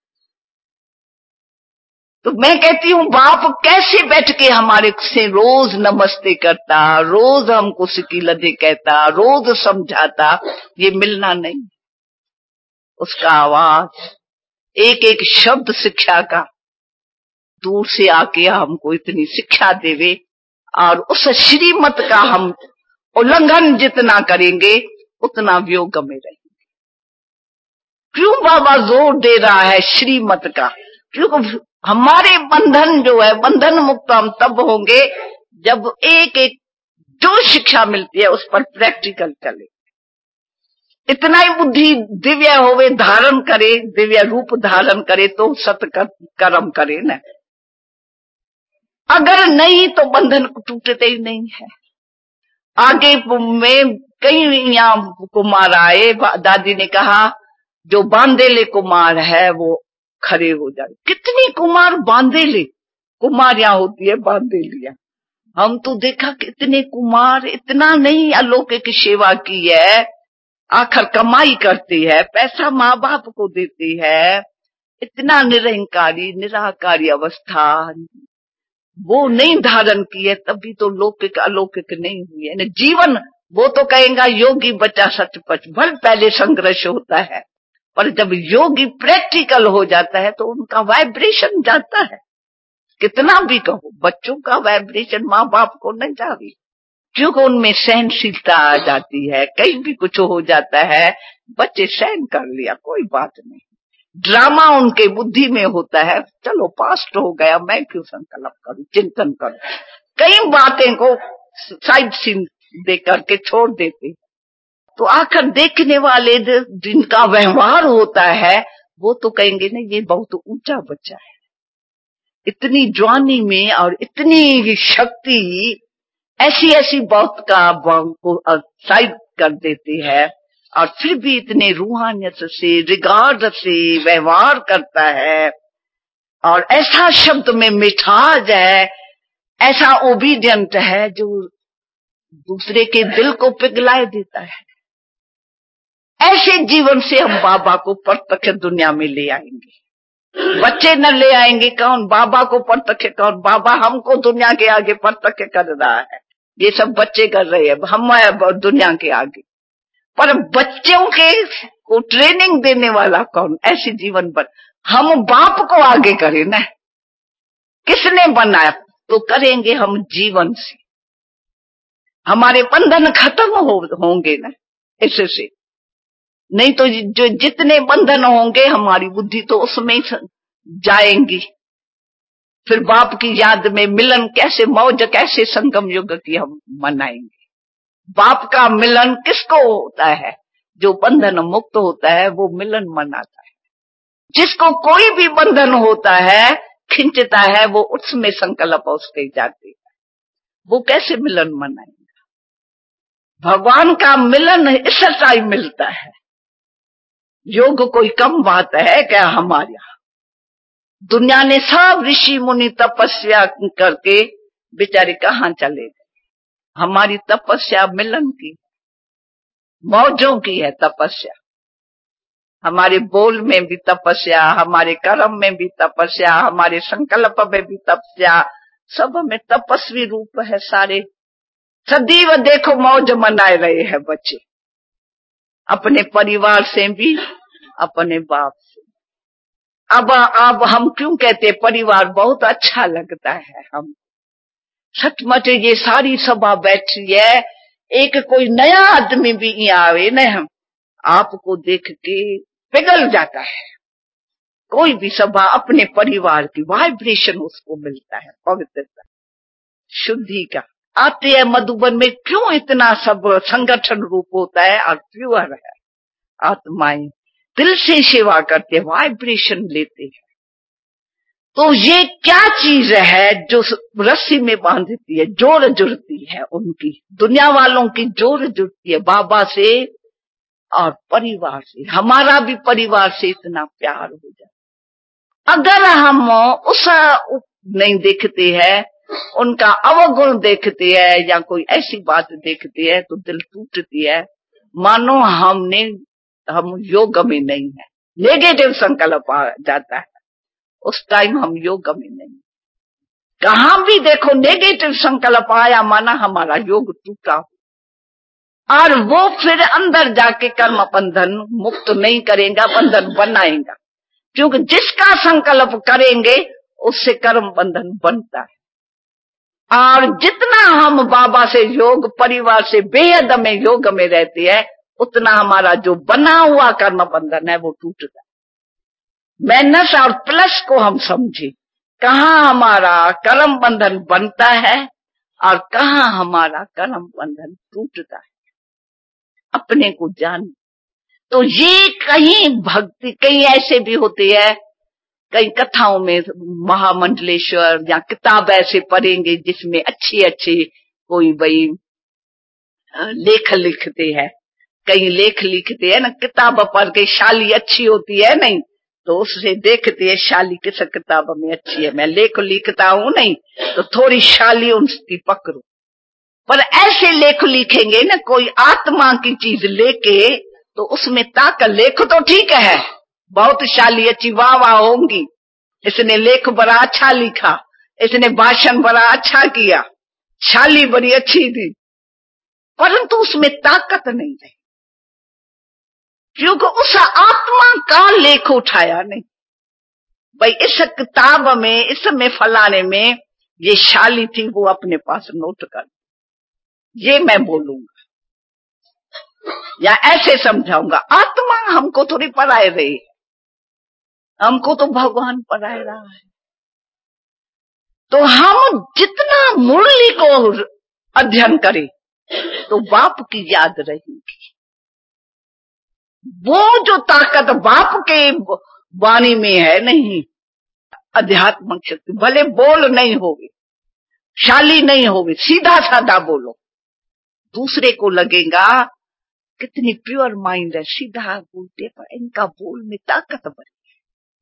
[SPEAKER 1] तो मैं कहती हूँ बाप कैसे बैठ के हमारे से रोज नमस्ते करता, रोज हमको शिकील दे कहता, रोज समझाता। ये मिलना नहीं, उसका आवाज, एक एक शब्द शिक्षा का, दूर से आके हमको इतनी शिक्षा देवे। और उस श्रीमत का हम उल्लंघन जितना करेंगे उतना वियोग में रहेंगे। क्यों बाबा जोर दे रहा है श्रीमत का? क्योंकि हमारे बंधन जो है, बंधन मुक्त हम तब होंगे जब एक एक जो शिक्षा मिलती है उस पर प्रैक्टिकल चले। इतना ही बुद्धि दिव्य होवे, धारण करे, दिव्य रूप धारण करे तो सत कर्म करे न। अगर नहीं तो बंधन टूटते ही नहीं है। आगे में कई यहाँ कुमार आए, दादी ने कहा जो बांदेले कुमार है वो खड़े हो जाए। कितनी कुमार बांदेले कुमारियां होती है, बांदेलियां। हम तो देखा कितने कुमार, इतना नहीं अलौकिक की सेवा की है, आखिर कमाई करती है, पैसा माँ बाप को देती है, इतना निरहंकारी निराकारी अवस्था वो नहीं धारण की है, तभी तो लौकिक अलौकिक नहीं हुई है। जीवन वो तो कहेगा योगी बच्चा सचपच, भल पहले संघर्ष होता है, पर जब योगी प्रैक्टिकल हो जाता है तो उनका वाइब्रेशन जाता है। कितना भी कहो, बच्चों का वाइब्रेशन माँ बाप को नहीं जाती, क्योंकि उनमें सहनशीलता आ जाती है। कहीं भी कुछ हो जाता है, बच्चे सहन कर लिया, कोई बात नहीं। ड्रामा उनके बुद्धि में होता है, चलो पास्ट हो गया, मैं क्यों संकल्प करूं, चिंतन करूं। कई बातें को साइड सीन दे करके छोड़ देते। तो आखिर देखने वाले जिनका व्यवहार होता है वो तो कहेंगे नहीं ये बहुत ऊंचा बच्चा है, इतनी जवानी में और इतनी शक्ति, ऐसी ऐसी बात का को साइड कर देती है, और फिर भी इतने रूहानियत से, रिगार्ड से व्यवहार करता है, और ऐसा शब्द में मिठास है, ऐसा ओबीडियंट है जो दूसरे के दिल को पिघलाए देता है। ऐसे जीवन से हम बाबा को प्रत्यक्ष दुनिया में ले आएंगे। बच्चे न ले आएंगे, कौन? बाबा को प्रत्यक्ष, कौन? बाबा हमको दुनिया के आगे प्रत्यक्ष कर रहा है। ये सब बच्चे कर रहे हैं, हम दुनिया के आगे। पर बच्चों के को ट्रेनिंग देने वाला कौन? ऐसे जीवन पर हम बाप को आगे करें ना। किसने बनाया? तो करेंगे हम जीवन से। हमारे बंधन खत्म हो, होंगे ना ऐसे से। नहीं तो जो जितने बंधन होंगे हमारी बुद्धि तो उसमें ही जाएंगी। फिर बाप की याद में मिलन कैसे, मौज कैसे संगम युग की हम मनाएंगे। बाप का मिलन किसको होता है? जो बंधन मुक्त होता है वो मिलन मनाता है। जिसको कोई भी बंधन होता है, खिंचता है, वो उसमें संकल्प उसके जाते हैं, वो कैसे मिलन मनाएंगे? भगवान का मिलन इस टाइम मिलता है। योग कोई कम बात है क्या? हमारे यहाँ दुनिया ने सब ऋषि मुनि तपस्या करके बेचारे कहाँ चले गए। हमारी तपस्या मिलन की, मौजों की है तपस्या। हमारे बोल में भी तपस्या, हमारे कर्म में भी तपस्या, हमारे संकल्प में भी तपस्या, सब में तपस्वी रूप है सारे। सदैव देखो मौज मनाए रहे हैं बच्चे, अपने परिवार से भी, अपने बाप से। अब अब हम क्यों कहते परिवार बहुत अच्छा लगता है? हम सचमुच ये सारी सभा बैठी है, एक कोई नया आदमी भी यहाँ आवे न, हम आपको देख के पिघल जाता है। कोई भी सभा अपने परिवार की वाइब्रेशन उसको मिलता है, पवित्रता, शुद्धि का। आते हैं मधुबन में, क्यों इतना सब संगठन रूप होता है और प्योर है। आत्माएं दिल से सेवा करते, वाइब्रेशन लेते हैं। तो ये क्या चीज है जो रस्सी में बांधती है, जोड़ जुड़ती है उनकी, दुनिया वालों की जोड़ जुड़ती है बाबा से और परिवार से। हमारा भी परिवार से इतना प्यार हो जाए। अगर हम उस नहीं देखते हैं, उनका अवगुण देखते हैं या कोई ऐसी बात देखते हैं तो दिल टूटती है, मानो हमने हम योग में नहीं है। नेगेटिव संकल्प आ जाता है, उस टाइम हम योग में नहीं। कहां भी देखो नेगेटिव संकल्प आया, माना हमारा योग टूटा हो। और वो फिर अंदर जाके कर्म बंधन मुक्त नहीं करेगा, बंधन बनाएगा। क्योंकि जिसका संकल्प करेंगे उससे कर्म बंधन बनता है। और जितना हम बाबा से योग, परिवार से बेहद में योग में रहते हैं, उतना हमारा जो बना हुआ कर्म बंधन है वो टूटता है। माइनस और प्लस को हम समझे, कहाँ हमारा कर्म बंधन बनता है और कहाँ हमारा कर्म बंधन टूटता है, अपने को जान। तो ये कहीं भक्ति, कहीं ऐसे भी होते हैं, कई कथाओं में महामंडलेश्वर या किताब ऐसे पढ़ेंगे जिसमें अच्छे अच्छे कोई भाई लेख लिखते हैं। कई लेख लिखते हैं ना, किताब पढ़ के शाली अच्छी होती है नहीं, तो उससे देखते हैं शाली किस किताब में अच्छी है। मैं लेख लिखता हूं नहीं तो थोड़ी शाली उसकी पकड़ो। पर ऐसे लेख लिखेंगे ना, कोई आत्मा की चीज लेके, तो उसमें ताकत, लेख तो ठीक है, बहुत शाली अच्छी वाह वाह होंगी, इसने लेख बड़ा अच्छा लिखा, इसने भाषण बड़ा अच्छा किया, शाली बड़ी अच्छी थी, परंतु उसमें ताकत नहीं रही, क्योंकि उस आत्मा का लेख उठाया नहीं। भाई इस किताब में, इसमें फलाने में ये शाली थी, वो अपने पास नोट कर, ये मैं बोलूंगा या ऐसे समझाऊंगा। आत्मा हमको थोड़ी पढ़ाए रही है, हमको तो भगवान पढ़ाए रहा है। तो हम जितना मुरली को अध्ययन करें तो बाप की याद रहेगी। वो जो ताकत बाप के वाणी में है नहीं, आध्यात्मिक शक्ति, भले बोल नहीं होगी, शाली नहीं होगी, सीधा साधा बोलो, दूसरे को लगेगा कितनी प्योर माइंड है, सीधा बोलते, पर इनका बोल में ताकत बनी है।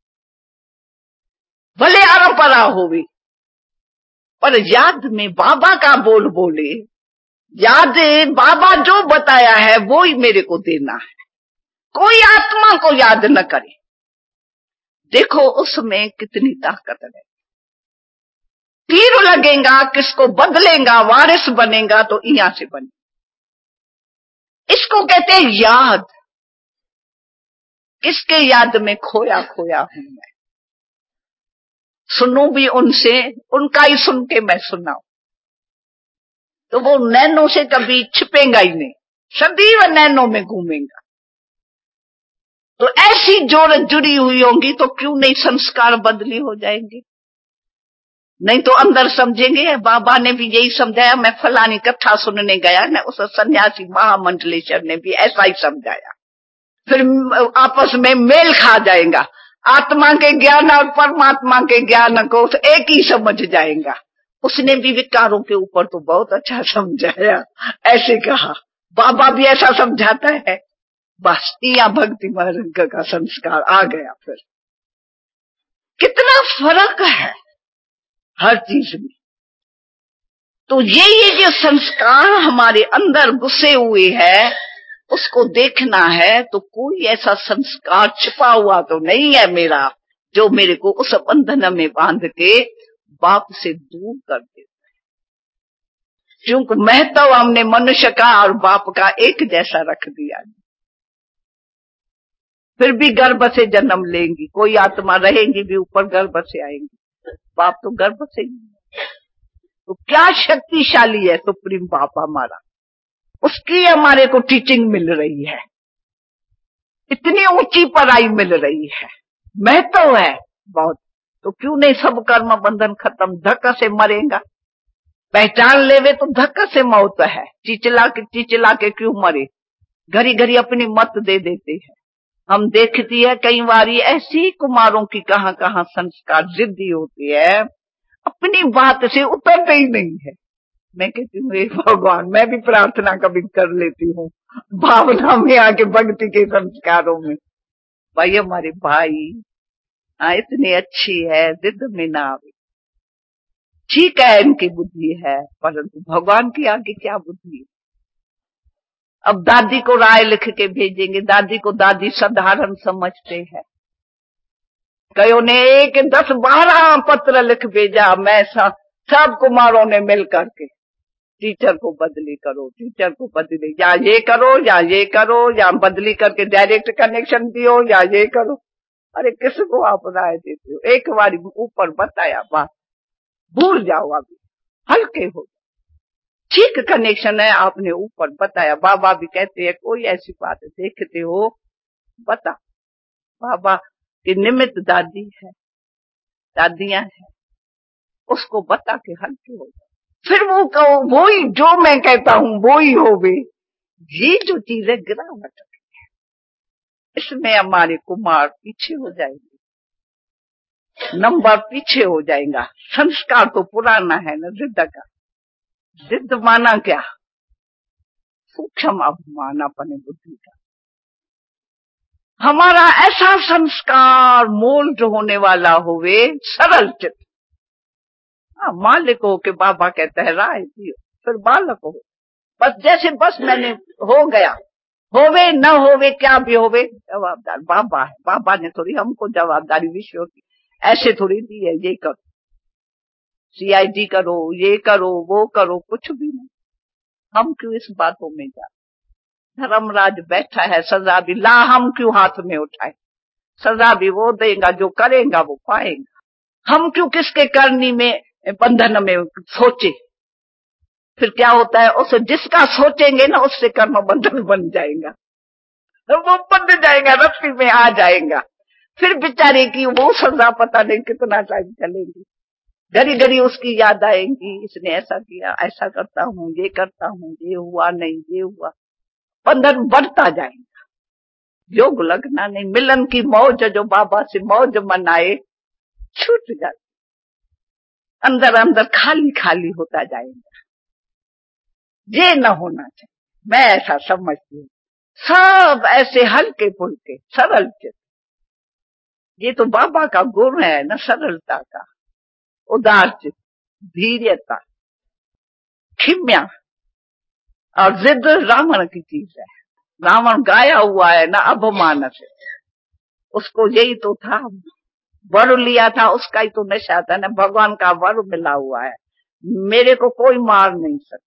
[SPEAKER 1] भले आरंपरा होगी, पर याद में बाबा का बोल बोले, याद बाबा जो बताया है वो ही मेरे को देना है। कोई आत्मा को याद न करे, देखो उसमें कितनी ताकत है। तीर लगेगा, किसको बदलेगा, वारिस बनेगा तो यहां से बने। इसको कहते हैं याद। किसके याद में खोया खोया हूं मैं, सुनूं भी उनसे, उनका ही सुन के मैं सुनाऊं, तो वो नैनो से कभी छिपेगा ही नहीं, सदैव नैनो में घूमेगा। तो ऐसी जोड़ जुड़ी हुई होंगी तो क्यों नहीं संस्कार बदली हो जाएंगे। नहीं तो अंदर समझेंगे, बाबा ने भी यही समझाया, मैं फलानी कथा सुनने गया ना, उस सन्यासी महामंडलेश्वर ने भी ऐसा ही समझाया, फिर आपस में मेल खा जाएगा। आत्मा के ज्ञान और परमात्मा के ज्ञान को तो एक ही समझ जाएगा। उसने भी विकारों के ऊपर तो बहुत अच्छा समझाया, ऐसे कहा। बाबा भी ऐसा समझाता है। बस या भक्ति मार्ग का संस्कार आ गया। फिर कितना फर्क है हर चीज में। तो ये ये जो संस्कार हमारे अंदर घुसे हुए है, उसको देखना है। तो कोई ऐसा संस्कार छिपा हुआ तो नहीं है मेरा, जो मेरे को उस बंधन में बांध के बाप से दूर कर देता है। क्योंकि महत्व हमने मनुष्य का और बाप का एक जैसा रख दिया। फिर भी गर्भ से जन्म लेंगी, कोई आत्मा रहेंगी भी ऊपर गर्भ से आएंगी, बाप तो गर्भ से ही। तो क्या शक्तिशाली है सुप्रीम बाप हमारा, उसकी हमारे को टीचिंग मिल रही है, इतनी ऊंची पढ़ाई मिल रही है, महत्व है बहुत। तो क्यों नहीं सब कर्म बंधन खत्म, धक्का से मरेगा। पहचान लेवे तो धक्का से मौत है। चिचला के चिचला के क्यों मरे, घड़ी घड़ी अपनी मत दे देते हैं। हम देखती है कई बारी ऐसी कुमारों की कहां कहां संस्कार जिद्दी होती है, अपनी बात से उतरते ही नहीं है। मैं कहती हूँ हे भगवान, मैं भी प्रार्थना कभी कर लेती हूँ भावना में आके, भक्ति के संस्कारों में। भाई हमारे भाई आ, इतनी अच्छी है, जिद में ना आवे। ठीक है इनकी बुद्धि है, परंतु भगवान की आगे क्या बुद्धि है। अब दादी को राय लिख के भेजेंगे, दादी को दादी साधारण समझते हैं। कईयों ने एक दस बारह पत्र लिख भेजा। मैं सा, सब कुमारों ने मिल करके टीचर को बदली करो, टीचर को बदली, या ये करो या ये करो, या बदली करके डायरेक्ट कनेक्शन दियो, या ये करो। अरे किसको आप राय देते हो, एक बार ऊपर बताया बात भूल जाओ, अभी हल्के हो। ठीक कनेक्शन है, आपने ऊपर बताया। बाबा भी कहते हैं कोई ऐसी बात देखते हो बता। बाबा के निमित्त दादी है, दादियां है, उसको बता के हल्के हो जाओ। फिर वो कहो वो ही जो मैं कहता हूं वो ही होवे। ये जो चीज है गिरावट है, इसमें हमारे कुमार पीछे हो जाएंगे, नंबर पीछे हो जाएगा। संस्कार तो पुराना है ना, जिद्द का। जिद्द माना क्या, सूक्ष्म अभिमान अपने बुद्धि का। हमारा ऐसा संस्कार मोल्ड होने वाला होवे, सरल चित्त। हाँ, मालिक हो के बाबा कहता है राय दियो, फिर बालक हो। बस जैसे बस मैंने हो गया, होवे न होवे क्या भी होवे, जवाबदार बाबा है। बाबा ने थोड़ी हमको जवाबदारी विषयों की ऐसे थोड़ी दी है, ये करो सीआईडी करो, ये करो वो करो, कुछ भी नहीं। हम क्यों इस बातों में जा। धर्मराज बैठा है, सजा भी ला हम क्यों हाथ में उठाए। सजा भी वो देगा, जो करेगा वो पाएगा। हम क्यों किसके करनी में बंधन में सोचे। फिर क्या होता है, उसे जिसका सोचेंगे ना उससे कर्म बंधन बन जाएगा, वो बंध जाएगा, रस्सी में आ जाएगा। फिर बेचारे की वो सजा पता नहीं कितना टाइम चलेगी। घड़ी घड़ी उसकी याद आएगी, इसने ऐसा किया, ऐसा करता हूँ, ये करता हूँ, ये हुआ नहीं, ये हुआ। बंधन बढ़ता जाएगा। योग लगना नहीं, मिलन की मौज जो बाबा से मौज मनाए छूट जाती, अंदर अंदर खाली खाली होता जाएगा। ये न होना चाहिए, मैं ऐसा समझती हूँ। सब ऐसे हल्के फुल्के सरल चित्त, ये तो बाबा का गुण है ना, सरलता का, उदार चित्त, धीर्यता, क्षम्या। और जिद रावण की चीज है। रावण गाया हुआ है ना अभिमान से, उसको यही तो था, वर लिया था, उसका ही तो नशा था ना। भगवान का वर मिला हुआ है, मेरे को कोई मार नहीं सकता।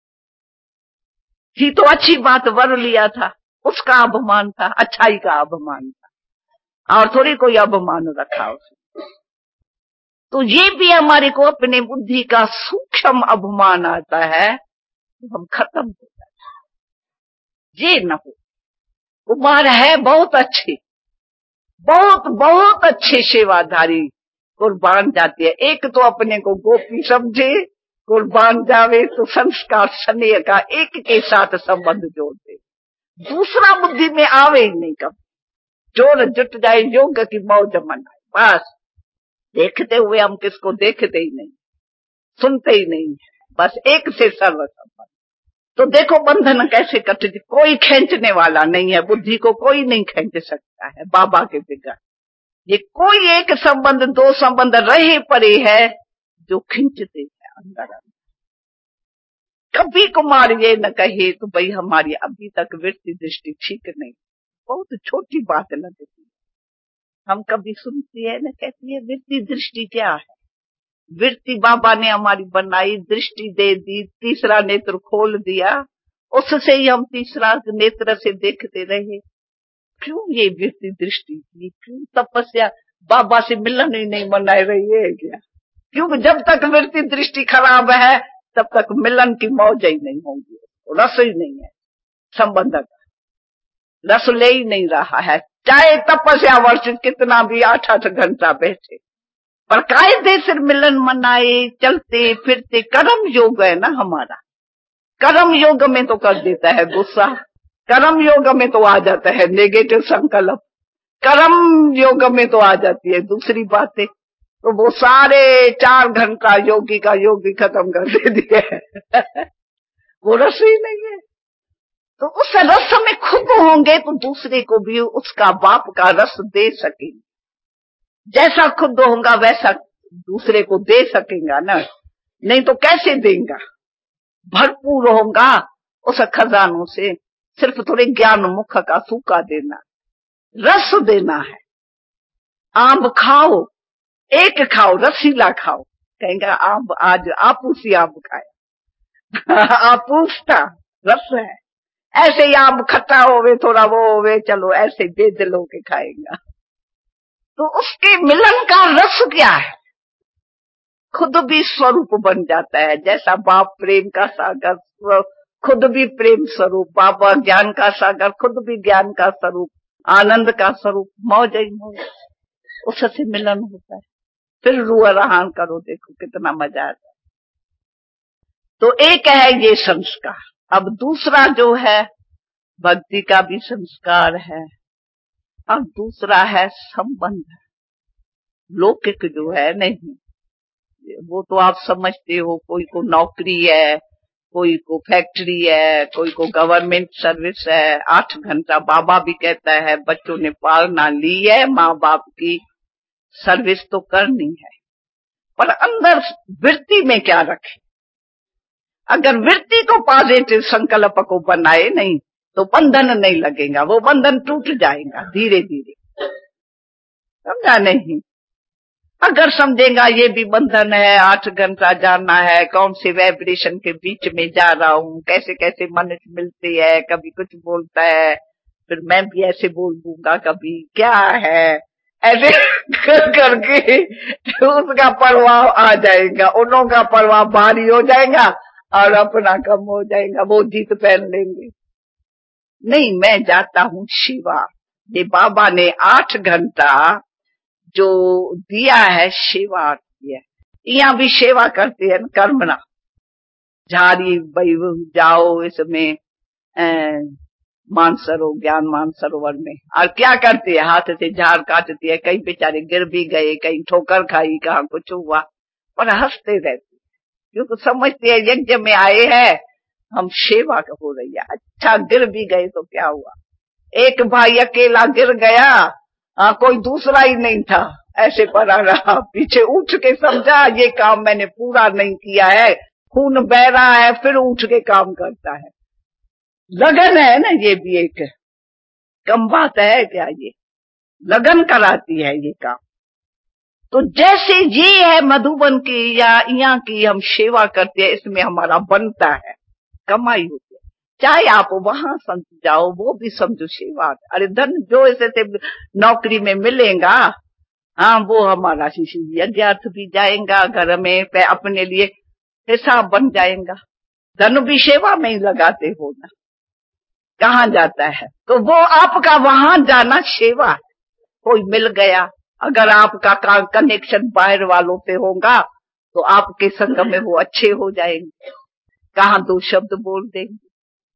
[SPEAKER 1] ये तो अच्छी बात, वर लिया था, उसका अभिमान था, अच्छाई का अभिमान था, और थोड़ी कोई अभिमान रखा उसने। तो ये भी हमारे को अपने बुद्धि का सूक्ष्म अभिमान आता है, तो हम खत्म हो जाते हैं। ये न हो। कुमार है बहुत अच्छे, बहुत बहुत अच्छे सेवाधारी, कुर्बान जाती है। एक तो अपने को गोपी समझे, कुर्बान जावे तो संस्कार स्नेह का एक के साथ संबंध जोड़ दे। दूसरा बुद्धि में आवे ही नहीं कभी। जोर जुट जाए योग की मौज मनाए, बस देखते हुए हम किसको देखते ही नहीं, सुनते ही नहीं, बस एक से सर्व संपन्न। तो देखो बंधन कैसे कट, कोई खींचने वाला नहीं है, बुद्धि को कोई नहीं खींच सकता है बाबा के बिगड़। ये कोई एक संबंध दो संबंध रहे पड़े है जो खींचते हैं अंदर अंदर। कभी कुमार ये न कहे तो भाई हमारी अभी तक वृत्ति दृष्टि ठीक नहीं, बहुत छोटी बात लगती है। हम कभी सुनती है न, कहती है वृत्ति दृष्टि क्या है। वृत्ति बाबा ने हमारी बनाई, दृष्टि दे दी, तीसरा नेत्र खोल दिया, उससे ही हम तीसरा नेत्र से देखते रहे। क्यों ये वृत्ति दृष्टि की, क्यों तपस्या बाबा से मिलन ही नहीं मनाए रही है क्या? क्योंकि जब तक वृत्ति दृष्टि खराब है तब तक मिलन की मौज ही नहीं होगी, रस ही नहीं है, संबंध का रस ले ही नहीं रहा है। चाहे तपस्या वर्ष कितना भी आठ आठ घंटा बैठे, पर कायदे से मिलन मनाए, चलते फिरते, कर्म योग है ना हमारा। कर्म योग में तो कर देता है गुस्सा, कर्म योग में तो आ जाता है नेगेटिव संकल्प, कर्म योग में तो आ जाती है दूसरी बातें। तो वो सारे चार घंटा योगी का योगी खत्म कर दे दिए वो रस ही नहीं है। तो उस रस में खुद होंगे तो दूसरे को भी उसका बाप का रस दे सकेंगे। जैसा खुद होगा वैसा दूसरे को दे सकेगा ना, नहीं तो कैसे देगा। भरपूर होगा उस खजानों से, सिर्फ थोड़े ज्ञान मुख का सूखा देना, रस देना है। आम खाओ, एक खाओ, रसीला खाओ, कहेंगे आम आज आपूसी आम खाया आपूस था, रस है। ऐसे ही आम खट्टा होवे, थोड़ा वो होवे, चलो ऐसे बेद लो के खाएगा। तो उसके मिलन का रस क्या है? खुद भी स्वरूप बन जाता है, जैसा बाप प्रेम का सागर, खुद भी प्रेम स्वरूप, बाबा ज्ञान का सागर, खुद भी ज्ञान का स्वरूप, आनंद का स्वरूप, मौज ही मौज, उससे मिलन होता है। फिर रुआ रहान करो, देखो कितना मजा आता है। तो एक है ये संस्कार। अब दूसरा जो है भक्ति का भी संस्कार है, और दूसरा है संबंध। लौकिक जो है नहीं, वो तो आप समझते हो, कोई को नौकरी है, कोई को फैक्ट्री है, कोई को गवर्नमेंट सर्विस है, आठ घंटा बाबा भी कहता है बच्चों ने पालना ली है, माँ बाप की सर्विस तो करनी है, पर अंदर वृत्ति में क्या रखे। अगर वृत्ति को पॉजिटिव संकल्प को बनाए नहीं तो बंधन नहीं लगेगा, वो बंधन टूट जाएगा धीरे धीरे, समझा नहीं। अगर समझेगा ये भी बंधन है, आठ घंटा जाना है, कौन से वाइब्रेशन के बीच में जा रहा हूँ, कैसे कैसे मनुष्य मिलती है, कभी कुछ बोलता है, फिर मैं भी ऐसे बोल दूंगा, कभी क्या है, ऐसे कर करके उसका प्रभाव आ जाएगा, उन्हों का प्रभाव भारी हो जाएगा और अपना कम हो जाएगा, वो जीत पहन लेंगे। नहीं, मैं जाता हूँ शिवा। ये बाबा ने आठ घंटा जो दिया है सेवा की है। यहाँ भी सेवा करते हैं कर्मना, झाड़ी भाई जाओ इसमें मानसरोवर, ज्ञान मानसरोवर में, और क्या करती है, हाथ से झाड़ काटती है, कई बेचारे गिर भी गए, कहीं ठोकर खाई, कहाँ कुछ हुआ, पर हंसते रहते क्योंकि समझते हैं यज्ञ में आए हैं, हम सेवा हो रही है। अच्छा गिर भी गए तो क्या हुआ, एक भाई अकेला गिर गया, आ, कोई दूसरा ही नहीं था, ऐसे पड़ा रहा, पीछे उठ के समझा ये काम मैंने पूरा नहीं किया है, खून बह रहा है, फिर उठ के काम करता है। लगन है ना, ये भी एक कम बात है क्या, ये लगन कराती है ये काम। तो जैसे ये है मधुबन की या यहाँ की हम सेवा करते हैं, इसमें हमारा बनता है, कमाई होती है। चाहे आप वहां समझ जाओ, वो भी समझो सेवा। अरे धन जो ऐसे नौकरी में मिलेगा, हाँ वो हमारा यज्ञार्थ भी जाएगा, घर में पे अपने लिए हिसाब बन जाएगा। धन भी सेवा में ही लगाते हो ना, कहाँ जाता है, तो वो आपका वहां जाना सेवा है। कोई मिल गया, अगर आपका कनेक्शन बाहर वालों से होगा तो आपके संग में वो अच्छे हो जाएंगे, कहाँ दो शब्द बोल देंगे,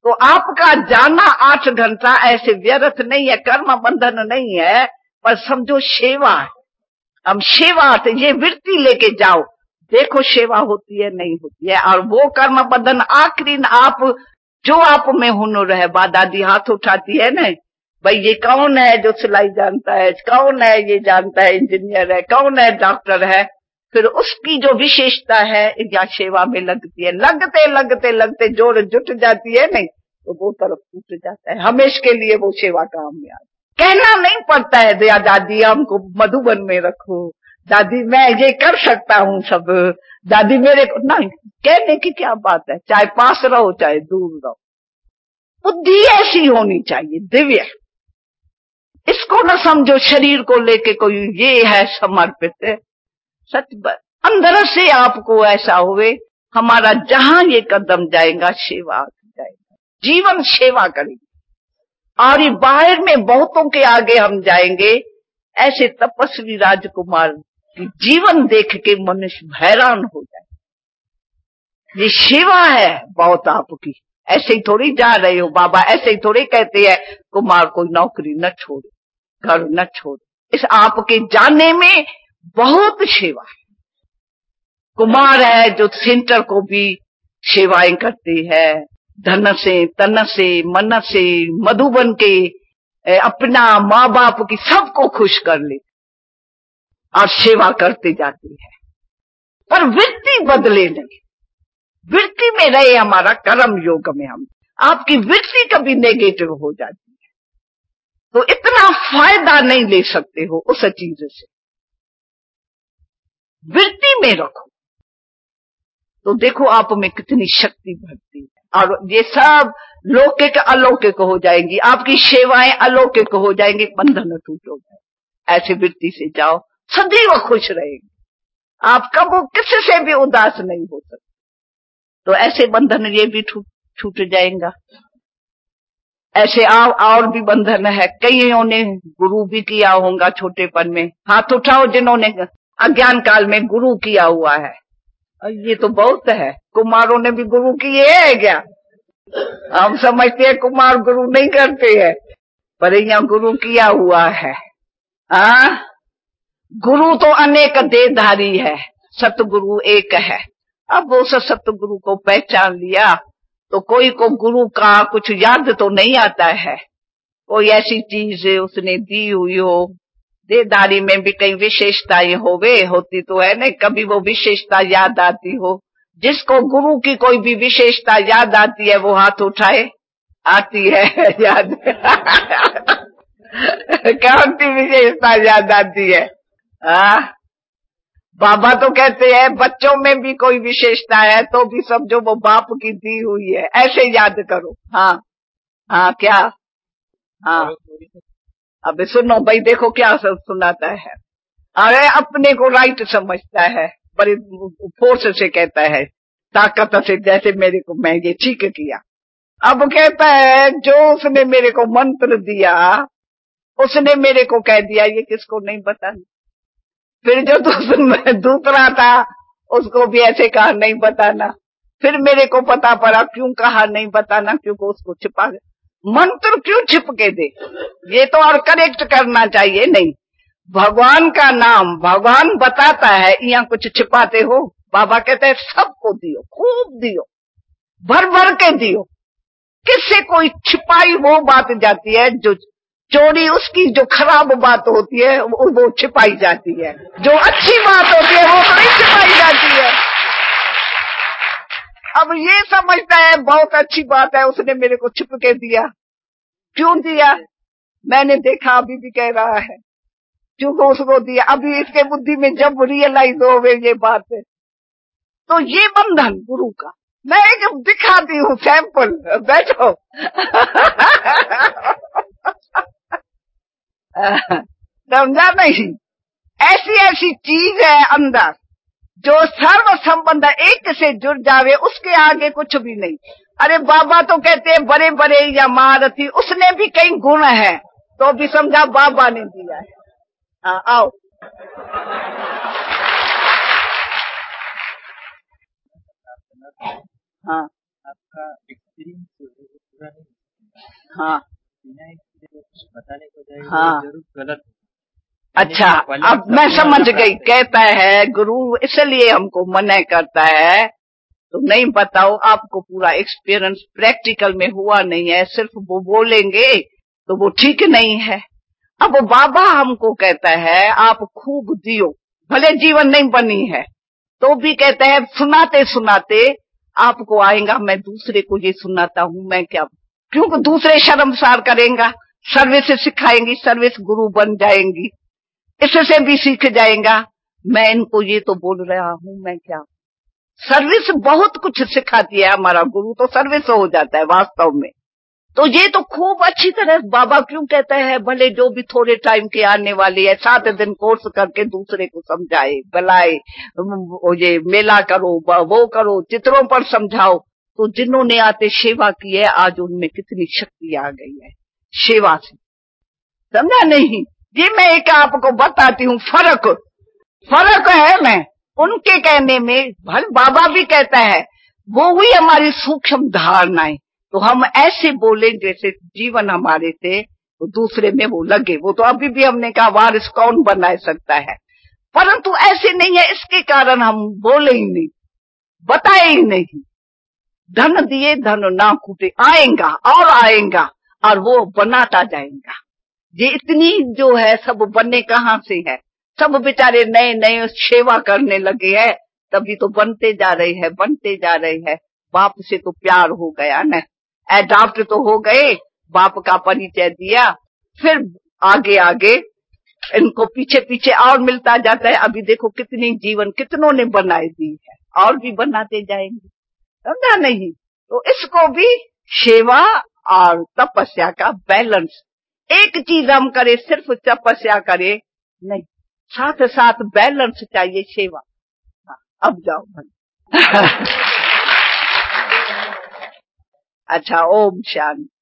[SPEAKER 1] तो आपका जाना आठ घंटा ऐसे व्यर्थ नहीं है, कर्म बंधन नहीं है, पर समझो सेवा है। हम सेवा तो ये वृत्ति लेके जाओ, देखो सेवा होती है नहीं होती है। और वो कर्म बंधन आखिरी आप जो आप में हुनर है, बा दादी हाथ उठाती है ना, भाई ये कौन है जो सिलाई जानता है, कौन है ये जानता है इंजीनियर है, कौन है डॉक्टर है, फिर उसकी जो विशेषता है या सेवा में लगती है, लगते लगते लगते जोड़ जुट जाती है नहीं तो वो तरफ टूट जाता है, हमेशा के लिए वो सेवा काम में आती। कहना नहीं पड़ता है दया दादी हमको मधुबन में रखो, दादी मैं ये कर सकता हूँ सब, दादी मेरे को नहीं, कहने की क्या बात है, चाहे पास रहो चाहे दूर रहो। बुद्धि ऐसी होनी चाहिए दिव्य। इसको न समझो शरीर को लेके कोई ये है समर्पित, सच बात अंदर से आपको ऐसा हुए हमारा जहां ये कदम जाएगा सेवा जाएगा, जीवन सेवा करेंगे। और ये बाहर में बहुतों के आगे हम जाएंगे। ऐसे तपस्वी राजकुमार की जीवन देख के मनुष्य हैरान हो जाए। ये सेवा है बहुत आपकी, ऐसे ही थोड़ी जा रहे हो बाबा, ऐसे ही थोड़ी कहते हैं कुमार कोई नौकरी न छोड़े, घर न छोड़े। इस आपके जाने में बहुत सेवा है। कुमार है जो सेंटर को भी सेवाएं करती है, धन से तन से मन से मधुबन के अपना माँ बाप की सबको खुश कर ले और सेवा करते जाती है। पर वृत्ति बदले नहीं, वृत्ति में रहे हमारा कर्म योग में। हम आपकी वृत्ति कभी नेगेटिव हो जाती है तो इतना फायदा नहीं ले सकते हो उस चीज से। वृत्ति में रखो तो देखो आप में कितनी शक्ति भरती है, और ये सब लौकिक अलौकिक हो जाएंगी, आपकी सेवाएं अलौकिक हो जाएंगी, बंधन टूट हो जाए। ऐसे वृत्ति से जाओ, सदैव खुश रहेंगे, आप कब किसी से भी उदास नहीं हो सकते। तो ऐसे बंधन ये भी छूट जाएगा। ऐसे और, और भी बंधन है, कईयों ने गुरु भी किया होगा छोटेपन में, हाथ उठाओ जिन्होंने अज्ञान काल में गुरु किया हुआ है। ये तो बहुत है, कुमारों ने भी गुरु किए है क्या? हम समझते हैं कुमार गुरु नहीं करते हैं, पर यहाँ गुरु किया हुआ है। आ? गुरु तो अनेक देहधारी है, सतगुरु एक है। अब वो सतगुरु को पहचान लिया तो कोई को गुरु का कुछ याद तो नहीं आता है, कोई ऐसी चीज उसने दी हुई हो, देहधारी में भी कई विशेषताएं होवे होती तो है नहीं, कभी वो विशेषता याद आती हो। जिसको गुरु की कोई भी विशेषता याद आती है वो हाथ उठाए, आती है याद कौन सी विशेषता याद आती है? आ? बाबा तो कहते हैं बच्चों में भी कोई विशेषता है तो भी समझो वो बाप की दी हुई है, ऐसे याद करो। हाँ हाँ क्या? हाँ अब सुनो भाई, देखो क्या सब सुनाता है। अरे अपने को राइट समझता है, बड़े फोर्स से कहता है, ताकत से, जैसे मेरे को मैं ये ठीक किया। अब कहता है जो उसने मेरे को मंत्र दिया उसने मेरे को कह दिया, ये किसको नहीं बताना। फिर जो दूसरा था उसको भी ऐसे कहा नहीं बताना, फिर मेरे को पता पड़ा क्यों कहा नहीं बताना, क्योंकि उसको छिपा गया। मंत्र क्यों छिप के दे, ये तो और करेक्ट करना चाहिए। नहीं, भगवान का नाम भगवान बताता है, यहाँ कुछ छिपाते हो। बाबा कहते हैं सबको दियो, खूब दियो, भर भर के दियो। किससे कोई छिपाई वो बात जाती है, जो चोरी उसकी जो खराब बात होती है वो, वो छिपाई जाती है, जो अच्छी बात होती है वो तो नहीं छिपाई जाती है। अब ये समझता है बहुत अच्छी बात है, उसने मेरे को छिप के दिया। क्यों दिया? मैंने देखा, अभी भी कह रहा है क्योंकि उसको दिया। अभी इसके बुद्धि में जब रियलाइज हो गई ये बात है तो ये बंधन गुरु का, मैं एक दिखाती हूँ सैंपल, बैठो समझा नहीं? ऐसी ऐसी चीज है अंदर जो सर्व संबंध एक से जुड़ जावे, उसके आगे कुछ भी नहीं। अरे बाबा तो कहते हैं बड़े बड़े या महारथी, उसने भी कई गुण है तो भी समझा बाबा ने दिया है। हाँ आओ। हाँ
[SPEAKER 4] आपका एक्सपीरियंस जो है
[SPEAKER 1] हाँ
[SPEAKER 2] बताने को जाए
[SPEAKER 1] हाँ
[SPEAKER 2] जरूर गलत।
[SPEAKER 1] अच्छा, अब मैं समझ गई। कहता है गुरु इसलिए हमको मना करता है, तो नहीं बताओ, आपको पूरा एक्सपीरियंस प्रैक्टिकल में हुआ नहीं है, सिर्फ वो बोलेंगे तो वो ठीक नहीं है। अब बाबा हमको कहता है आप खूब दियो, भले जीवन नहीं बनी है तो भी कहता है सुनाते सुनाते आपको आएगा, मैं दूसरे को ये सुनाता हूँ, मैं क्या, क्योंकि दूसरे शर्मसार करेंगा, सर्विस सिखाएंगी, सर्विस गुरु बन जाएंगी, इससे भी सीख जाएगा। मैं इनको ये तो बोल रहा हूँ, मैं क्या, सर्विस बहुत कुछ सिखाती है हमारा गुरु, तो सर्विस हो जाता है वास्तव में। तो ये तो खूब अच्छी तरह बाबा क्यों कहता है, भले जो भी थोड़े टाइम के आने वाली है, सात दिन कोर्स करके दूसरे को समझाए, बुलाए, ये मेला करो, वो करो, चित्रों पर समझाओ। तो जिन्होंने आते सेवा की है, आज उनमें कितनी शक्ति आ गई है सेवा से, समझा नहीं? ये मैं एक आपको बताती हूँ, फर्क फर्क है। मैं उनके कहने में, भल बाबा भी कहता है, वो हुई हमारी सूक्ष्म धारणाएं, तो हम ऐसे बोले जैसे जीवन हमारे से तो दूसरे में वो लगे। वो तो अभी भी हमने कहा वारिस कौन बना सकता है, परंतु ऐसे नहीं है, इसके कारण हम बोले ही नहीं, बताए ही नहीं। धन दिए धन ना कूटे, आएगा और आएगा और वो बनाता जाएगा। ये इतनी जो है सब बनने कहाँ से है, सब बेचारे नए नए सेवा करने लगे हैं, तभी तो बनते जा रहे हैं, बनते जा रहे हैं। बाप से तो प्यार हो गया न, एडॉप्ट तो हो गए, बाप का परिचय दिया, फिर आगे आगे इनको पीछे पीछे और मिलता जाता है। अभी देखो कितनी जीवन कितनों ने बनाए दी है, और भी बनाते जाएंगे, समझा नहीं? तो इसको भी सेवा और तपस्या का बैलेंस, एक चीज हम करे सिर्फ तपस्या करे नहीं, साथ साथ बैलेंस चाहिए सेवा। अब जाओ भाई। अच्छा, ओम शांति।